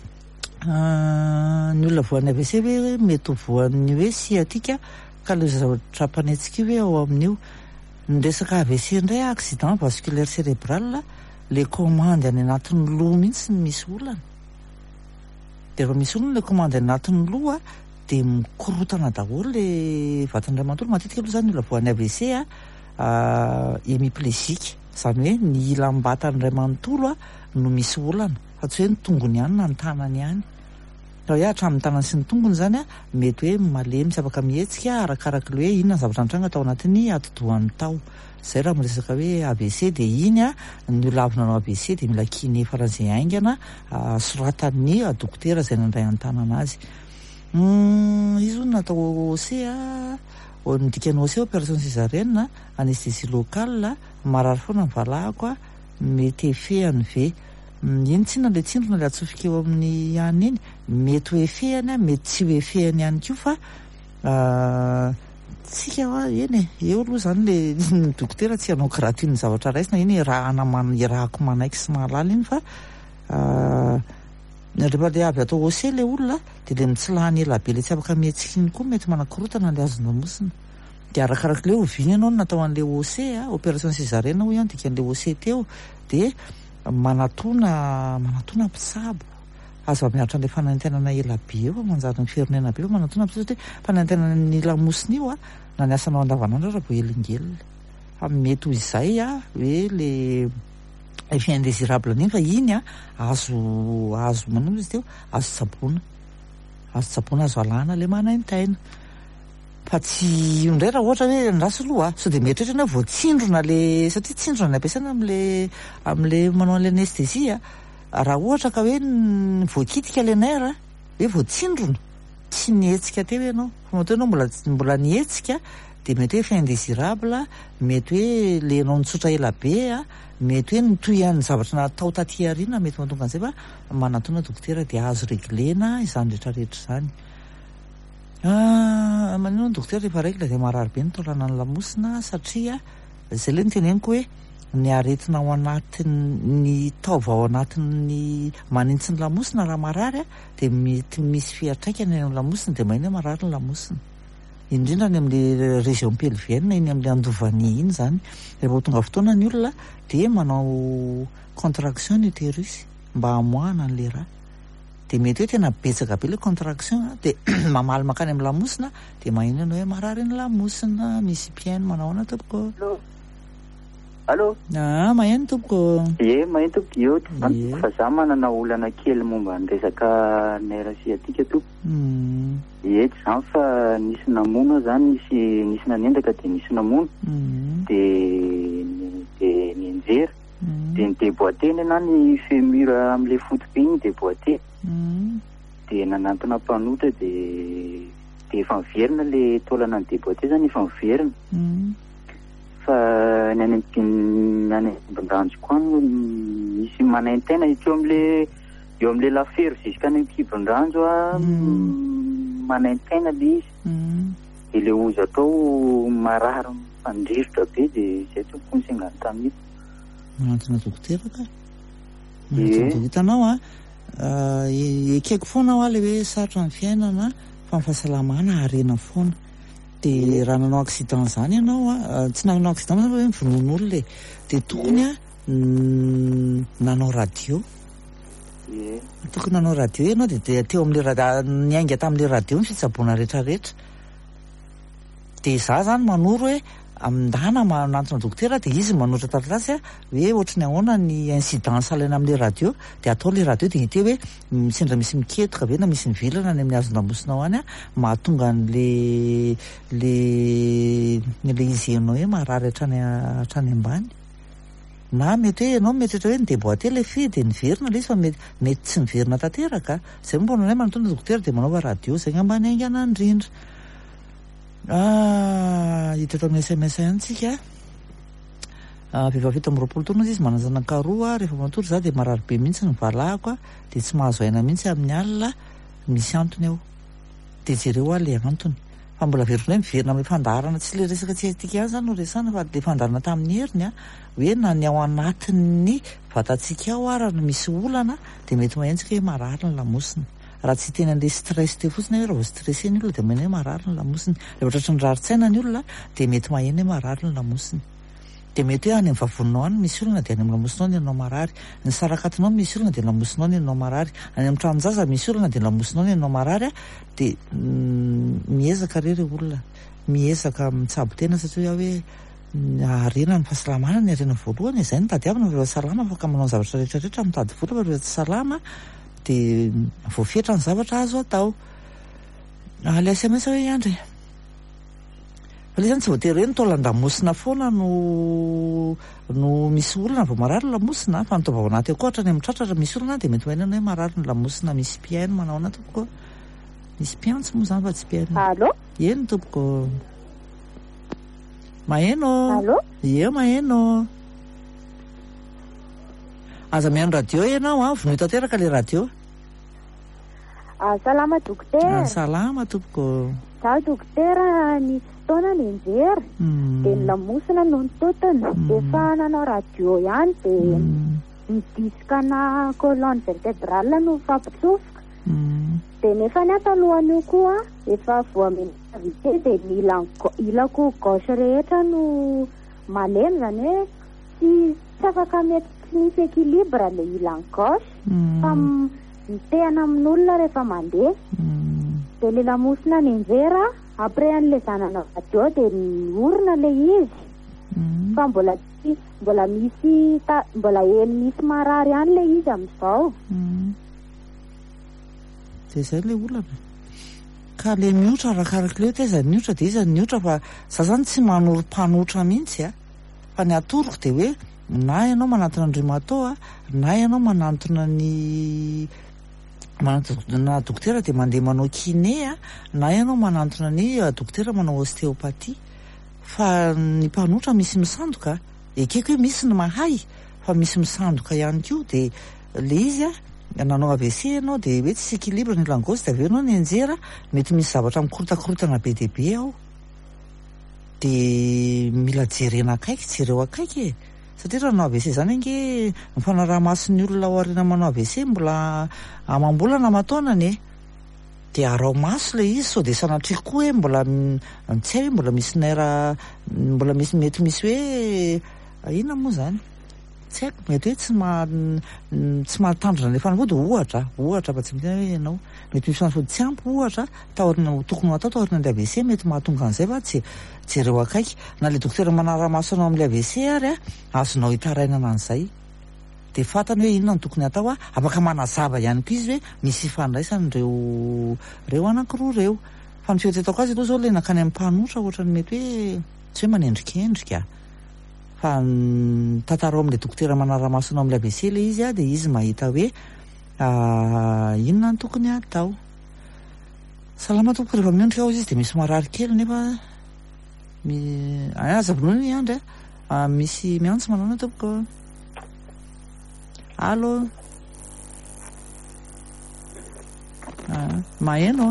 ny olona voan'ny AVC hoe mety voan'ny hoe siatika ka le zavatra mpanetsika hoe ao amin'io ny resaka AVC indray accident vasculaire cérébral le commande any anatin'ny loha mihitsy misy olana de rehefa misy olona le commande any anatin'ny loha dia mikorotana daholo le vatany ray manontolo matetika aloha zany olona voan'ny AVC hémiplégique zany hoe ny ilam-batany ray manontolo no misy olana fa tsy hoe ny tongony ihany na ny tanany ihany raha hoe hatramin'ny tanany sy ny tongony zany mety hoe malemy sy afaka mihetsika arakaraka le hoe inona ny zavatra antranga atao anatin'ny atidohan'ny tao zay raha miresaka hoe AVC dia iny ny olavina anao AVC dia mila kiné faran'izay aingana soratan'ny dokotera izay nandray an-tanana azy izy ony natao OC ny dikany OC opération césarienne anesthésie locale marary foana ny valahako mety efehany ve iny tsinona le tsindrona le atsofika eo amin'ny ihany iny mety ho efehany mety tsy ho efehany ihany koa fa tsika eny eo aloha zany le dokotera tsy hanao gratuit ny zavatra raisina iny irahako manaiky sy mahalala iny fa rehefa le avy atao OC le olona dia le mitsilahany ela be le tsy afaka mihetsika iny koa mety manakorotana le azonamosina dia arakaraka le oviny ianao no natao an'le OC opération césarienne ho ihany dikan'le OC teo dia manatona mpitsabo azo miaritra an'le fanantenana ela be eo fa manjary ny firenena be fa manatona mpitsabo satria fanantenana ny lamosina io na ny asanao andavanandro raha vao elingelina fa mety ho izay hoe le effet indésirable n'iny fa iny azo manolo izy teo azo tsaboana azo alana le manaintaina fa tsy io ndray raha ohatra hoe ndrasy loha so dia mety ohatra ny hoe voatsindrona le satria tsindrona ny ampiasaina am'le manao an'le anesthésie raha ohatra ka hoe voakitika le nerf hoe voatsindrona tsy nihetsika teo ianao fa mety hoe anao mbola nihetsika dia mety hoe effet indésirable mety hoe le anao nitsotra ela be mety hoe nitoy ihany zavatra natao taty ariana mety mahatonga an'izay fa manatona dokotera dia azo reglena izany rehetrarehetra izany manino ny dokotera rehefa regla dia marary be ny taolana ny lamosina satria izay le niteneniko hoe ny aretina ao anatin'ny taova ao anatin'ny manintsy ny lamosina raha marary dia mety misy fiatraikany ny lamosina dia mahina marary ny lamosina indrindra ny amin'le région pelvienne iny amin'le andovany iny zany rehefa tonga fotoana ny olona dia manao contraction utérus mba hamoahana an'le raha dia mety hoe tena betsaka be le contraction dia mamaly makany amin'ny lamosina dia mahina anao hoe marary ny lamosina misy piaine manao ana tompoko allo maheno tompoko maheno tompoko eo fa za manana olana kely momba ny resaka nerf sciatique tompo tsy zany fa nisy namono zany nisy nanendaka dia nisy namono dia nienjera dia nideboite na ny fémur amin'le fotobe iny deboite dia nanantona mpanotra dia efa miverina le taolana ny deboite zany efa miverina fa ny any ambin-dranjo koa misy manaintena eo amin'le lafero jusqu'à ny kibon-dranjo manaintena le izy dia le ozy atao marary mandrivotra be dia izay tompoko ny sengany tamin'io manantona dokotera ka hitanao ekeko foana aho le hoe sarotra ny fiainana fa ny fahasalamana harena foana dia raha nanao accident zany ianao tsy nanao accident zany hoe mivonon'olo le dia tokony nanao radio tokony nanao radio ianao dia teo amin'le niainga tamin'le radio ny fitsaboana rehetrarehetra dia za zany manoro hoe amindana manantona dokotera dia izy manoatra taratasy hoe ohatrany ahoana ny incidence alaina amin'le radio dia atao le radio dia hite hoe sendra misy miketoka ve na misy mivilana ny amin'ny azon-damosina ao any mahatonga n'le izy enao hoe marary hatrany ambany na mety hoe ianao mety ohatra hoe nideboite le fi dia niverina le izy fa mety tsy niverina tanteraka zay mbona hoe manotona dokotera dia manaova radio zay ngambany aingana indrindra hita eto amin'ny SMS antsika vehivavy 70 taona izy manazanakaroa rehefa matory za dia marary be mihitsy ny valahako dia tsy mahazo aina mihitsy amin'ny alina misy antony eo de jereo a le antony fa mbola verina hoe miverina amin'ny fandarana tsy le resaka tsy etika ihany zany no resana fa le fandarana tamin'ny heriny a hoe na ny ao anatin'ny vatantsika ao ara no misy olana de mety mahentsika hoe marary ny lamosina raha tsy teny an'le stress teo fotsiny raha vao stressé ny olona de maheno hoe marary ny lamosiny le ohatratra ny rarin-tsaina ny olona de mety maheno hoe marary ny lamosiny de mety hoe any amin'ny vavonao any misy olona de any amin'ny lamosinao ny anao marary ny sarakatinao misy olona de lamosinao ny anao marary any amin'ny tranonjaza misy olona de lamosinao ny anao marary a de miezaka rery olona miezaka mitsabo tena satria hoe arena ny fahasalamana ny arena voalohany izay ny tadiavina fa rehefa salama afaka manao zavatra rehetrarehetra mitady vola fa rehefa tsy salama de voafetra ny zavatra azo atao le SMS hoe andry fa le zany tsy voatery hoe nitaolan-damosina foana no misy olona vao marary ny lamosina fa nitaova ao anaty akohatra ny amin'ny tratratra misy olona de mety mahainana hoe marary ny lamosina misy piaino manao ana tompoko misy piantsy moa zany fa tsy piaino allo eny tompoko maheno allo ie maheno aza mihaino radio ianao a vono tanteraka le radio salama dokotera salama tompoko za dokotera nisy fotoana ny enjery de ny lamosina no ny totony efa nanao radio ihany de midisikana colonne vertébrale no fampitsofoka de nefa ny atalohany koa efa voamenavité de ilako gauche rehetra no malemy zany hoe tsy afaka mety tsy misy équilibre le ilany gauche fa mitehana amin'olona rehefa mandeha de le lamosina ny enjera après an'le zanana radio de orina le izy fa mbola misy mbola hely misy marary any le izy amin'izao de zay le olana ka le miotra arakaraka le teza miotra de izy miotra fa za zany tsy manoro-panotra mihitsy a fa ny atoroko de hoe na ianao manantona ny rhumato a na ianao manantona na dokotera de mandeha manao kiné a na ianao manantona ny dokotera manao ostéopathie fa ny mpanotra misy misandoka ekeko hoe misy ny mahay fa misy misandoka ihany koa de le izy a nanao AVC ianao de hoe tsy équilibre ny langosy de aveo ianao ny enjera mety misy zavatra mikorotakorotana be de be ao de mila jerena akaiky jereo akaiky satria raha nanao AVC zany ange mifanaraha-mason'ny olona ao aoriana manao AVC mbola amam-bolana mataonany de arao maso le izy sao de sanatriky koa hoe mbola tsy hay hoe mbola misy nera mbola mety misy hoe inona moa zany tsy haiko mety hoe tsy mahatandrina le fanambody ohatra fa tsy mitena hoe ianao mety misy fanafody tsy ampy ohatra taorina tokony atao taorina le AVC mety mahatonga an'izay fa tsy jereo akaiky na le dokotera manara-maso anao amin'le AVC ary a azonao hitarainana an'izay de fantany hoe inona ny tokony atao a afaka manazava ihany koa izy hoe misy ifandraisany reo anankiroa reo fa ny fietetako azy aloha zao le nakany amin'ny mpanotra ohatrany mety hoe tsy hoe manendrikendrika fa tantara amin'le dokotera manara-maso anao amin'le AVC le izy a de izy mahita hoe inona ny tokony atao salama tompoko rehefa miondrika ao izy de misy marary kely nefa azavonony ny andry misy miantso manao na tompoko allo maheno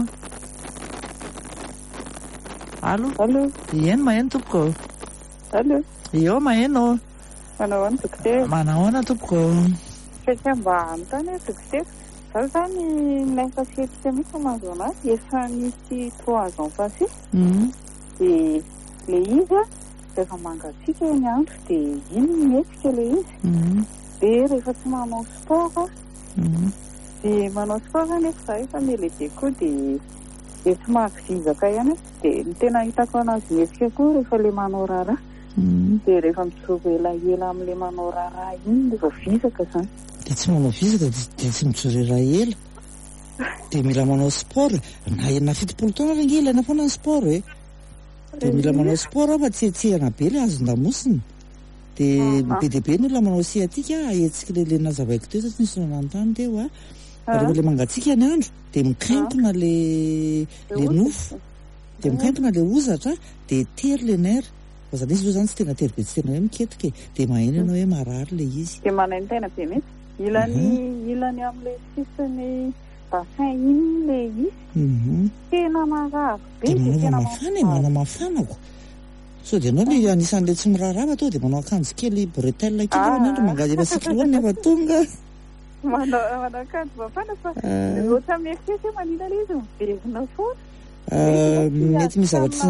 allo eny maheno tompoko allo io maheno manao ahoana dokotera manao ahoana tompoko satria mba anontany hoe dokotera zaho zany nilay fasietika mihitsy mahazo anazy efa misy 3 ans passé de le izy a rehefa mangatsika ny andro de iny mihetsika le izy de rehefa tsy manao sport de manao sport nefa za efa milehibe koa de tsy mahavizaka ihany de ny tena hitako anazy mihetsika koa rehefa le manao raharaha de rehefa mijoro elaela amin'le manao raharaha iny le vizaka zany de tsy manao vizaka de tsy mijoro elaela de mila manao sport na fitopolo taona ary nge ilaina foana ny sport de mila manao sport fa tsihana be le azon-damosina de be de be ny olona manao siatika ahetsika lelena zavaiko teo satria nisy nananontany teo rehefa le mangatsika ny andro de mikaintona le nofo de mikaintona le ozatra de tery le nerf fa zany izy io zany tsy tena tery be tsy tena hoe miketika de maheno ianao hoe marary le izy de manainy tena be mihitsy ilany amin'le sisiny bassin iny le izy tena marary be dia manao mafanako so dia anao le anisan'le tsy mirarava tao dia manao akanjo kely bretelle kely andro mangady efa sikloany nefa tonga manao akanjo mafana fa oatra mieritreritra manina le izy miverina foana mety misy zavatra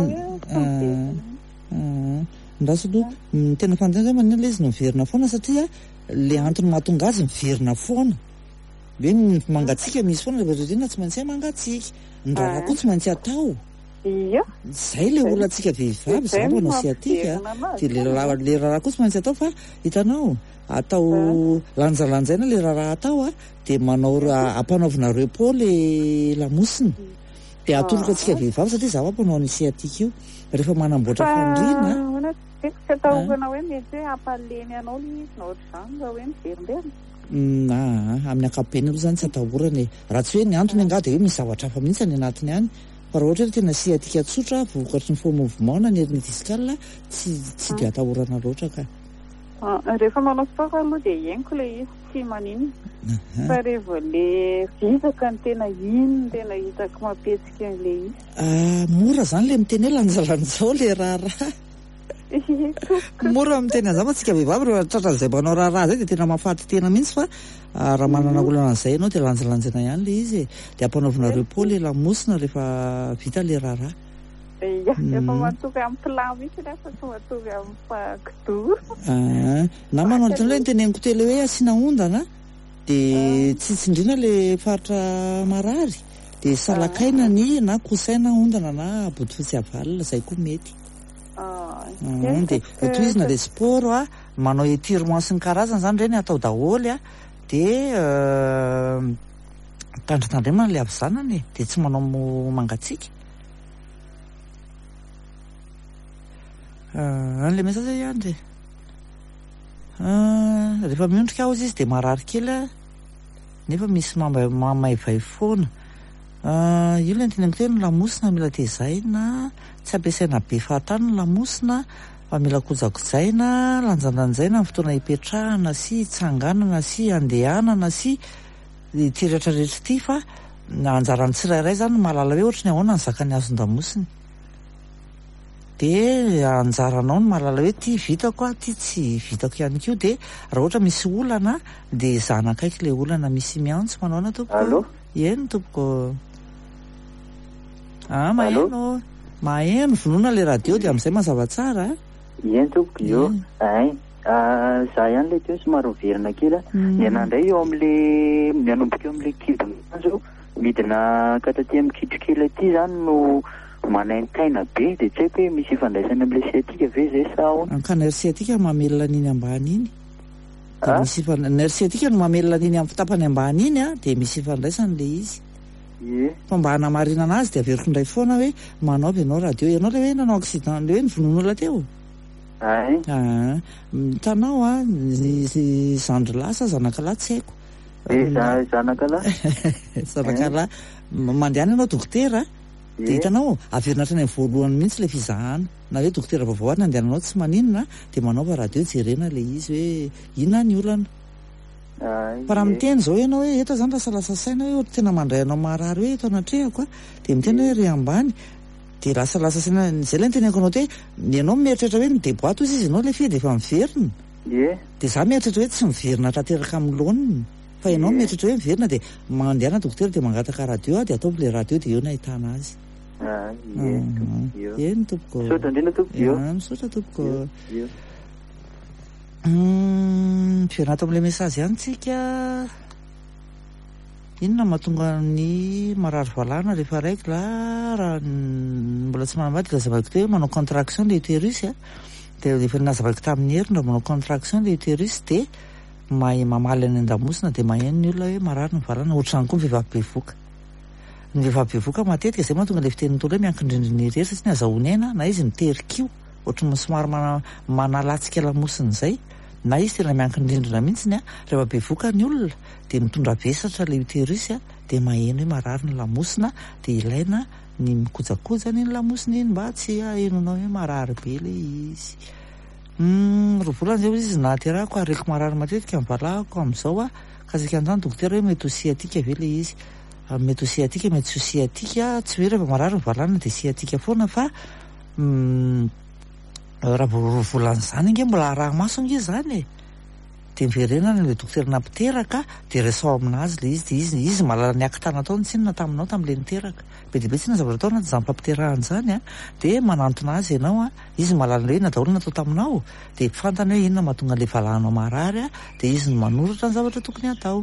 ndraso aloha tena fantany zay manina le izy no miverina foana satria le antony mahatonga azy miverina foana hoe mangatsika misy foana rehefa tsy maintsy mangatsika ny raha koa tsy maintsy atao zay le olatsika vehivavy zay manao siatika dia le raha koa tsy maintsy atao fa hitanao atao lanjalanjaina le raha atao dia manao ampanaovina repos le lamosina dia atoloka atsika vehivavy satria zaho ampanao ny siatika io rehefa manamboatra fandriana tsy ataovana hoe mety hoe ampaleny anao le izy na ohatr'izany raha hoe miverimberina amin'ny ankapobeny aloha zany tsy atahorana raha tsy hoe ny antony anga dia hoe misy zavatra hafa mihitsy any anatiny any fa raha ohatra hoe tena siatika tsotra vokatry ny fo mouvement na nerine discale tsy dia atahorana loatra ka rehefa manao sport aloha dia henoko le izy tsy manino fa rehefa le vizaka ny tena iny tena hitako mapetsika le izy mora zany le miteny hoe lanjalanjao le raharaha mora miteny an'izany fa tsika vehivavy rehefa tratran'izay manao raharaha zay dia tena mahafaty tena mihitsy fa raha manana olana an'izay ianao dia lanjalanjana ihany le izy dia ampanaovina repos le lamosina rehefa vita le raharaha efa matoka amin'ny plan mihitsy nefa tsy matoka amin'ny fakidoro na manao antony hoe niteneniko telo hoe asiana ondana dia tsy tsindriana le faritra marary dia salakaina ny na kosaina ondana na body fotsy avalina zay koa mety dia otoizina le sport manao étirement sy ny karazana zany ireny atao daholy dia tandritandremana le avy zanany dia tsy manao mangatsika an'le mesaza ihany rehefa miondrika ao izy dia marary kely nefa misy mamaivay foana io le anteneniko teo ny lamosina mila tezaina tsy ampiasaina be fahatany ny lamosina fa mila kojakojaina lanjalanjaina ny fotoana hipetrahana sy hitsanganana sy andehanana sy ity rehetrarehetra ity fa anjarany tsirairay zany mahalala hoe ohatra ny ahoana ny zakany azon-damosiny dia anjaranao ny mahalala hoe ty vitako ty tsy vitako ihany kio dia raha ohatra misy olana dia zanakaiky le olana misy miantso manaona tompoko eny tompoko maheno vonoina le radio dia amin'izay mazava tsara eny tompoko io za ihany le teo somary miverina kely nianandray eo am'le mianomboka eo am'le kidimazo midina kataty amin'ny kitrokely aty zany no manaintaina be dia tsy haiko hoe misy ifandraisana am'le siatika ve zay sa ka ny siatika mamelona an'iny ambany iny misy ny siatika no mamelona an'iny amin'ny fitapany ambany iny dia misy ifandraisana le izy fa mba hanamarina anazy dia averiko indray foana hoe manao avy ianao radio ianao le hoe nanao accident le hoe nyvononola teo tanao zandrolahy sa zanakalahy tsy haiko zanakalahy mandehana ianao dokotera dia hitanao averina hatrany amin'ny voalohany mihitsy le fizahana na hoe dokotera vaovao ary nandehananao tsy maninona dia manaova radio jerena le izy hoe inona ny olana fa raha miteny zao ianao hoe eto zany lasa saina hoe ohatra tena mandray anao marary hoe eto anatrehako dia miteny hoe ry ambany dia lasa saina zay le nitenenako anao te ianao mieritreritra hoe ny deboato izy ianao le fia dia efa miverina dia za mieritreritra hoe tsy miverina trateraka amin'ny loniny fa ianao mieritreritra hoe miverina dia mandehana dokotera dia mangataka radio dia ataovy le radio dia eo no ahitana azy eny tompoko misaotra tompoko fiverina ato amin'ilay mesazy ihany tsika inona mahatonga ny marary valana rehefa règle raha mbola tsy manambady lazavaiko teo hoe manao contraction le utérus dia efa nazavaiko tamin'ny herina manao contraction le utérus dia mamaly any an-damosina dia maheno ny olona hoe marary ny valana ohatrany koa ny vehivavy bevoka ny vehivavy bevoka matetika izay mahatonga le fiteniny tolo hoe miankin-drindriny erery satria ny azahoany aina na izy miterikio ohatrany somary manalatsika lamosiny izay na izy tena miankin-drindrina mihitsiny rehefa bevoka ny olona dia mitondra vesatra le utérus dia maheno hoe marary ny lamosina dia ilaina ny mikojakojany ny lamosina iny mba tsy ahenonao hoe marary be le izy rovolana zay izy nahaterahako areko marary matetika mivalahako amin'izao ka sika an'izany dokotera hoe mety ho siatika ve le izy mety ho siatika mety tsy ho siatika tsy hoe rehefa marary valana dia siatika foana fa raha volan'izany inge mbola araha maso inge zany dia miverenana le dokotera nampiteraka dia resao aminazy le izy dia izy malala ny akitana ataony tsinona taminao tamin'le niteraka be dia be tsinona zavatra atao anaty izany fampiterahany zany dia manantona azy ianao izy malala le inona daholo natao taminao dia fantany hoe inona mahatonga le valanao marary dia izy no manoratra ny zavatra tokony atao.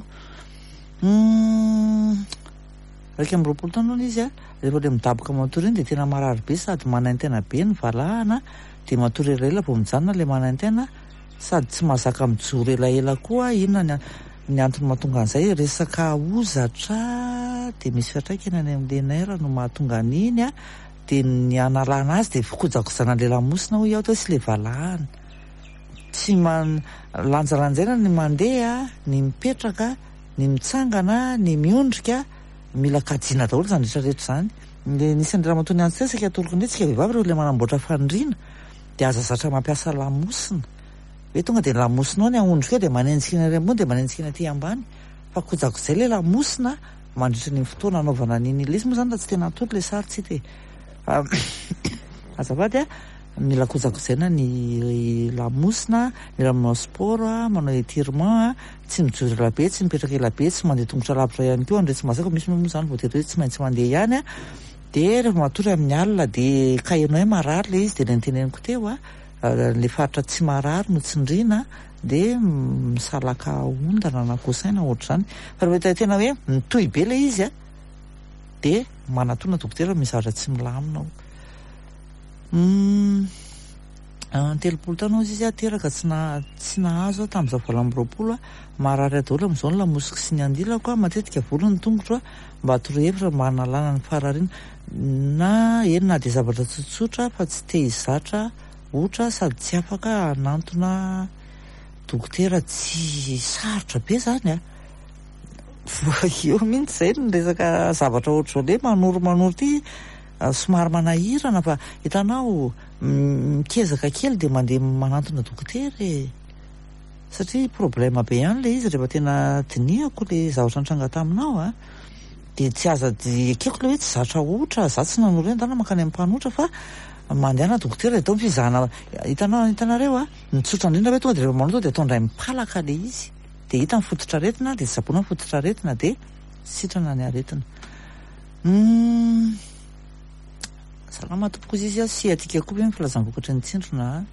Raika amin'ny 20 taona izy rehefa le midaboka matory iny dia tena marary be sady manaintena be ny valahana dia matory elaela vao mijanona le manaintena sady tsy mahazaka mijoro elaela koa. Inona ny antony mahatonga an'izay resaka ozatra dia misy fiatraikany any amin'le nerf no mahatonga an'iny dia ny analana azy dia fikojakojana le lamosina ho iaho sy le valahana tsy lanjalanjaina ny mandeha ny mipetraka ny mitsangana ny miondrika mila kajiana daholo zany rehetrarehetra zany. Le nisy ny raha matony antsika sika atoloko indray tsika vehivavy rehefa le manamboatra fandriana dia aza zatra mampiasa lamosina hoe tonga dia lamosina ao ny aondrika eo dia manenjikina ry ambony dia manenjikina aty ambany fa kojakozay le lamosina mandritra ny fotoana anaovana n'iny le izy moa zany raha tsy tena atory le sary tsy te azafady mila kojakozaina ny lamosina mila manao sport manao étirement tsy mijoro elabe tsy mipetraka elabe tsy mandeha tongotra lavitra ihany koa ndre tsy masaka misy moa zany voatery hoe tsy maintsy mandeha ihany dia rehefa matory amin'ny alina dia kainao hoe marary le izy dia le niteneniko teo le faritra tsy marary no tsindriana dia misalaka ondana na kosaina ohatr'izany fa rehefa tena hoe mitohy be le izy dia manatona dokotera misy zavatra tsy milaminao. 30 taona izy teraka tsy nahazo tamin'izao volana 20 marary daholo amin'izao ny lamosika sy ny andilako matetika volony tongotra mba atorohevitra mba hanalana ny farariana na enina dia zavatra tsotsotra fa tsy te hizatra otra sady tsy afaka hanantona dokotera tsy sarotra be zany eo mihitsy zay ny resaka zavatra ohatr'izao le manoro ty somary manahirana fa hitanao mikezaka kely dia mandeha manantona dokotera satria problema be ihany le izy rehefa tena dinihako le zavatra nitranga taminao dia tsy aza ekeko le hoe tsy zatra otra za tsy nanoro eny tana mankany amin'ny mpanotra fa mandehana dokotera atao mifizahana hitanareo mitsotra indrindra hoe tonga dia rehefa manoto dia atao indray mipalaka le izy dia hita mifototra aretina dia tsaboana mifototra aretina dia sitrana ny aretina. Salama tompoko izy siatika koa hoe filazana vokatra ny tsindrona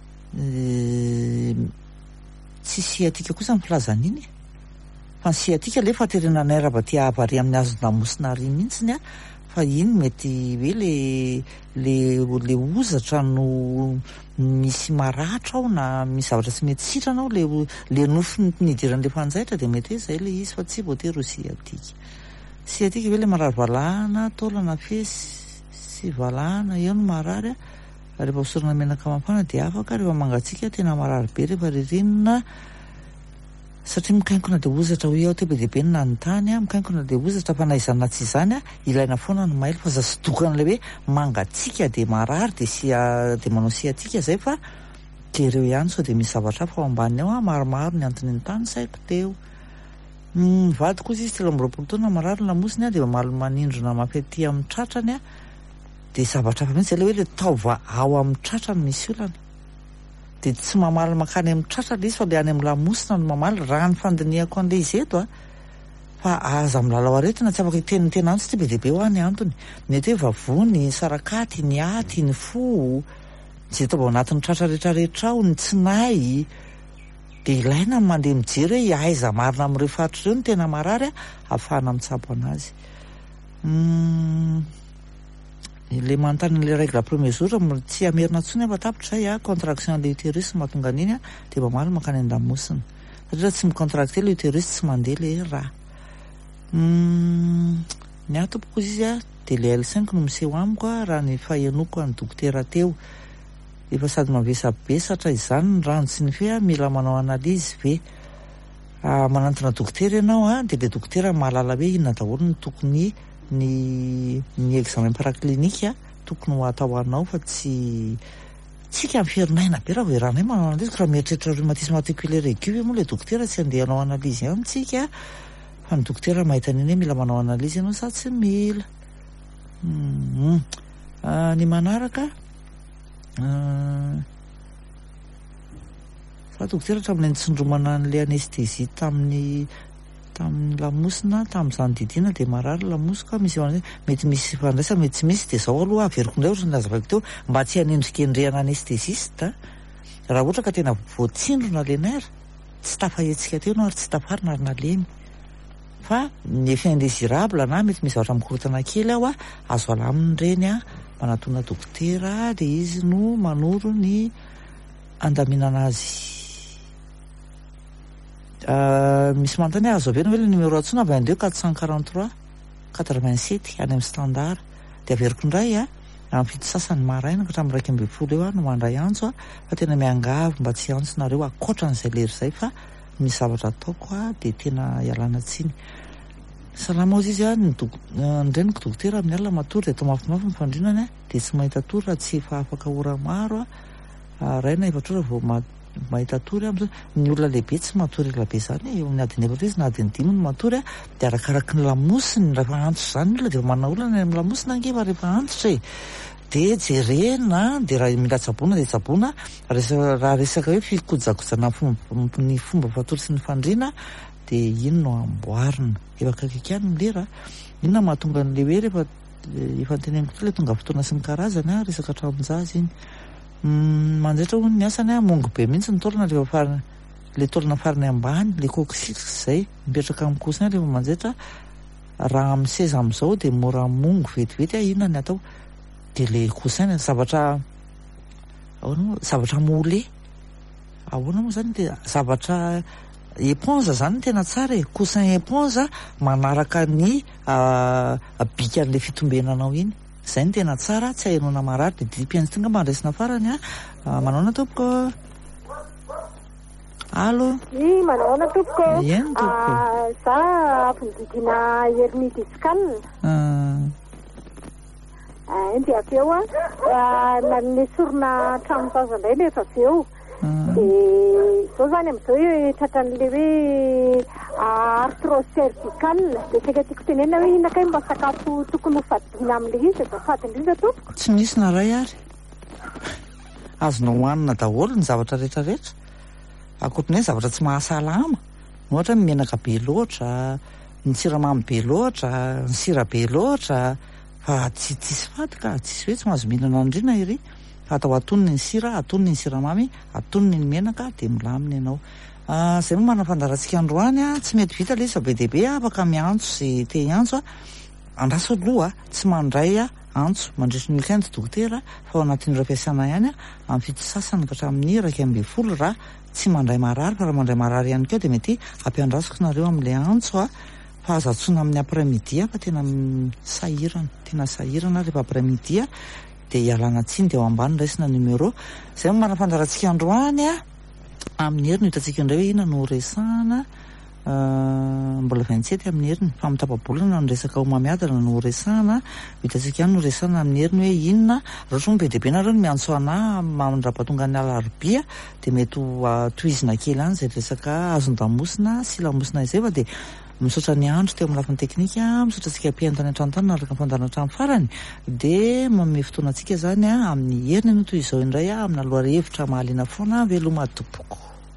tsy siatika kosa ny filazana iny fa ny siatika le fahaterena nerva ty avary amin'ny azo lamosina ary mihitsiny fa iny mety hoe le ozatra no misy maratra ao na misy zavatra tsy mety sitrana ao le nofo nidiran'le fanjaitra dia mety hoe zay le izy fa tsy voatery ho siatika hoe le marary valahana taolana fesy sy valahana eo no marary rehefa hosorana menaka mafana dia afaka rehefa mangatsiaka tena marary be rehefa ririnina satria mikaikona dia ozatra ho eo te be dia be na ny tany mikaikona dia ozatra fa na izany na tsy izany ilaina foana ny mailo fa za sy dokana le hoe mangatsiaka dia marary dia manao siatika zay fa jereo ihany sao dia misy zavatra hafa ao ambany ao maromaro ny antony ny tany saiko teo. Vady kosa izy telo 20 taona marary lamosiny dia manindrona mafy aty amin'ny tratrany dia zavatra hafa mihitsy zay le hoe le taova ao amin'ny tratrany misy olana dia tsy mamaly makany amin'ny tratra le izy fa le any amin'ny lamosina no mamaly raha ny fandinihako an'le izy eto fa aza milalao aretina tsy afaka hitenitena antso ty be dia be ho any antony mety hoe vavony sarakaty ny aty ny fo zay tao ao anatin'ny tratra rehetrarehetra ao ny tsinay dia ilaina mandeha mijery hoe aiza marina amin'ireo faritra ireo ny tena marary ahafahana mitsabo anazy. Le manontany le règle premier jour tsy amerina ntsony afa tapitra zay contraction le utérus mahatonga an'iny dia mamaly mankany an-damosina satria tsy micontracte le utérus tsy mandeha le raha. Ny atompoko izy dia le L5 no miseho amiko raha ny fahenoko any dokotera teo efa sady mavesabesatra izany ny rano sy ny fe mila manao analyzy ve manantona dokotera ianao dia le dokotera mahalala hoe inona daholo ny tokony ny examen paraclinique tokony ho atao anao fa tsy tsika mifierinaina be raha voerana manao analyzy raha mieritreritra rhumatisme articulaire aiguë moa le dokotera tsy andeha hanao analyzy ihany tsika fa ny dokotera mahita an'iny hoe mila manao analizy ianao sa tsy mila. Ny manaraka fa dokotera hatramin'ny nitsindromana an'ilay anesthésie tamin'ny lamosina tamin'izany didiana dia marary lamosika misy mety misy fandraisa mety tsy misy dia zao aloha averiko indray ohatry ny lazavako teo mba tsy hanendrikendrehana anesthésiste raha ohatra ka tena voatsindrona le nerf tsy tafahetsika teo no ary tsy tafarina ary nalemy fa ny effet indésirable na mety misy zavatra mikorotana kely aho azo alaminy ireny manatona dokotera dia izy no manoro ny andaminana azy. Misy manontany azo avena hoe le numéro atsona 22 443 87 any amin'ny standard dia averiko indray amin'ny fito sasany maraina ka hatramin'ny 1:20 eo no mandray antso fa tena miangavy mba tsy antsonareo akoatra n'izay lery izay fa misy zavatra ataoko dia tena ialana tsiny. Salama ozy izy nyreniko dokotera amin'ny alina matory dia atao mafimafy ny fandrinany dia tsy mahita tory raha tsy efa afaka ora maro raina efatra ora vao mahita tory ny olona lehibe tsy matory ela be zany eo amin'ny adiny efatra izy na adiny 5 no matory dia arakaraky ny lamosiny rehefa antso zany olona dia manana olana ny amin'ny lamosina angeva rehefa antsotra dia jerena dia raha mila tsaboana dia tsaboana raha resaka hoe fikojakojana ny fomba fatory sy ny fandrina dia ino no amboarina efa akaikany milera inona mahatonga n'le hoe rehefa efa nyteneniko le tonga fotoana sy ny karazany resaka tramonjazy iny manjaitra hono ny asany mongo be mihitsy ny taolana rehefa le taolana fariny ambany le coccyx zay mipetraka amin'ny kosina rehefa manjaitra raha amin'ny seza amin'izao dia mora mongo vetivety inona ny atao dia le kosaina zavatra mole ahoana moa zany dia zavatra éponge zany tena tsara coussin éponge manaraka ny bikan'le fitombenanao iny zay ny tena tsara tsy ahenona marary dia dipianzy tonga mandraisina farany manaona tompoko alo manaona tompoko eny tompoko za ampindidina hernie discale dia avy eo nesorina tramonjaza indray nefa avy eo dia zao zany amin'izao hoe tratran'le hoe arthrose cervicale dia teka tiako tenena hoe inakay mba sakafo tokony ho fadina amin'le izy da fady indrindra tompoko tsy misy na ray ary azonao hohanina daholo ny zavatra rehetrarehetra akoatrin'izay zavatra tsy mahasalama ohatra ny menaka be loatra ny siramamy be loatra ny sira be loatra fa tsisy fady ka tsisy hoe tsy mahazo mihinana andrina iry atao atonony ny sira atonony ny siramamy atonony ny menaka dia milamina ianao zay moa manafandarantsika androany tsy mety vita le izy be dehibe afaka miantso zay te hiantso andraso aloha tsy mandray antso mandritry ny weekend dokotera fa ao anatin'ireo fiasana ihany amin'ny fito sasany ka hatramin'ny 1:20 raha tsy mandray marary fa raha mandray marary ihany keo dia mety ampiandrasiko nareo amin'ilay antso fa azo atsoina amin'ny après-midi fa tena sahirana rehefa après-midi dia ialana tsiny dia ao ambany raisina numéro zay moa manafandarantsika androany amin'ny heriny hitantsika indray hoe ina no resahana mbola 27 amin'ny heriny fa mitapabolana no resaka homamiadana no resahana hitantsika ihany no resahana amin'ny heriny hoe inona roatra mo be dehibe nareo no miantso ana mandrapatonga ny alarobia dia mety toizina kely any zay resaka azon-damosina sy lamosina izay fa dia misaotra ny andro teo amin'ny lafiny teknika misaotra antsika mpientana an-tranontany naraka fandarana hatramin'ny farany dia manome fotoana antsika zany amin'ny heriny no toy izao indray amin'ny aloha hevitra mahaliana foana veloma tompoko.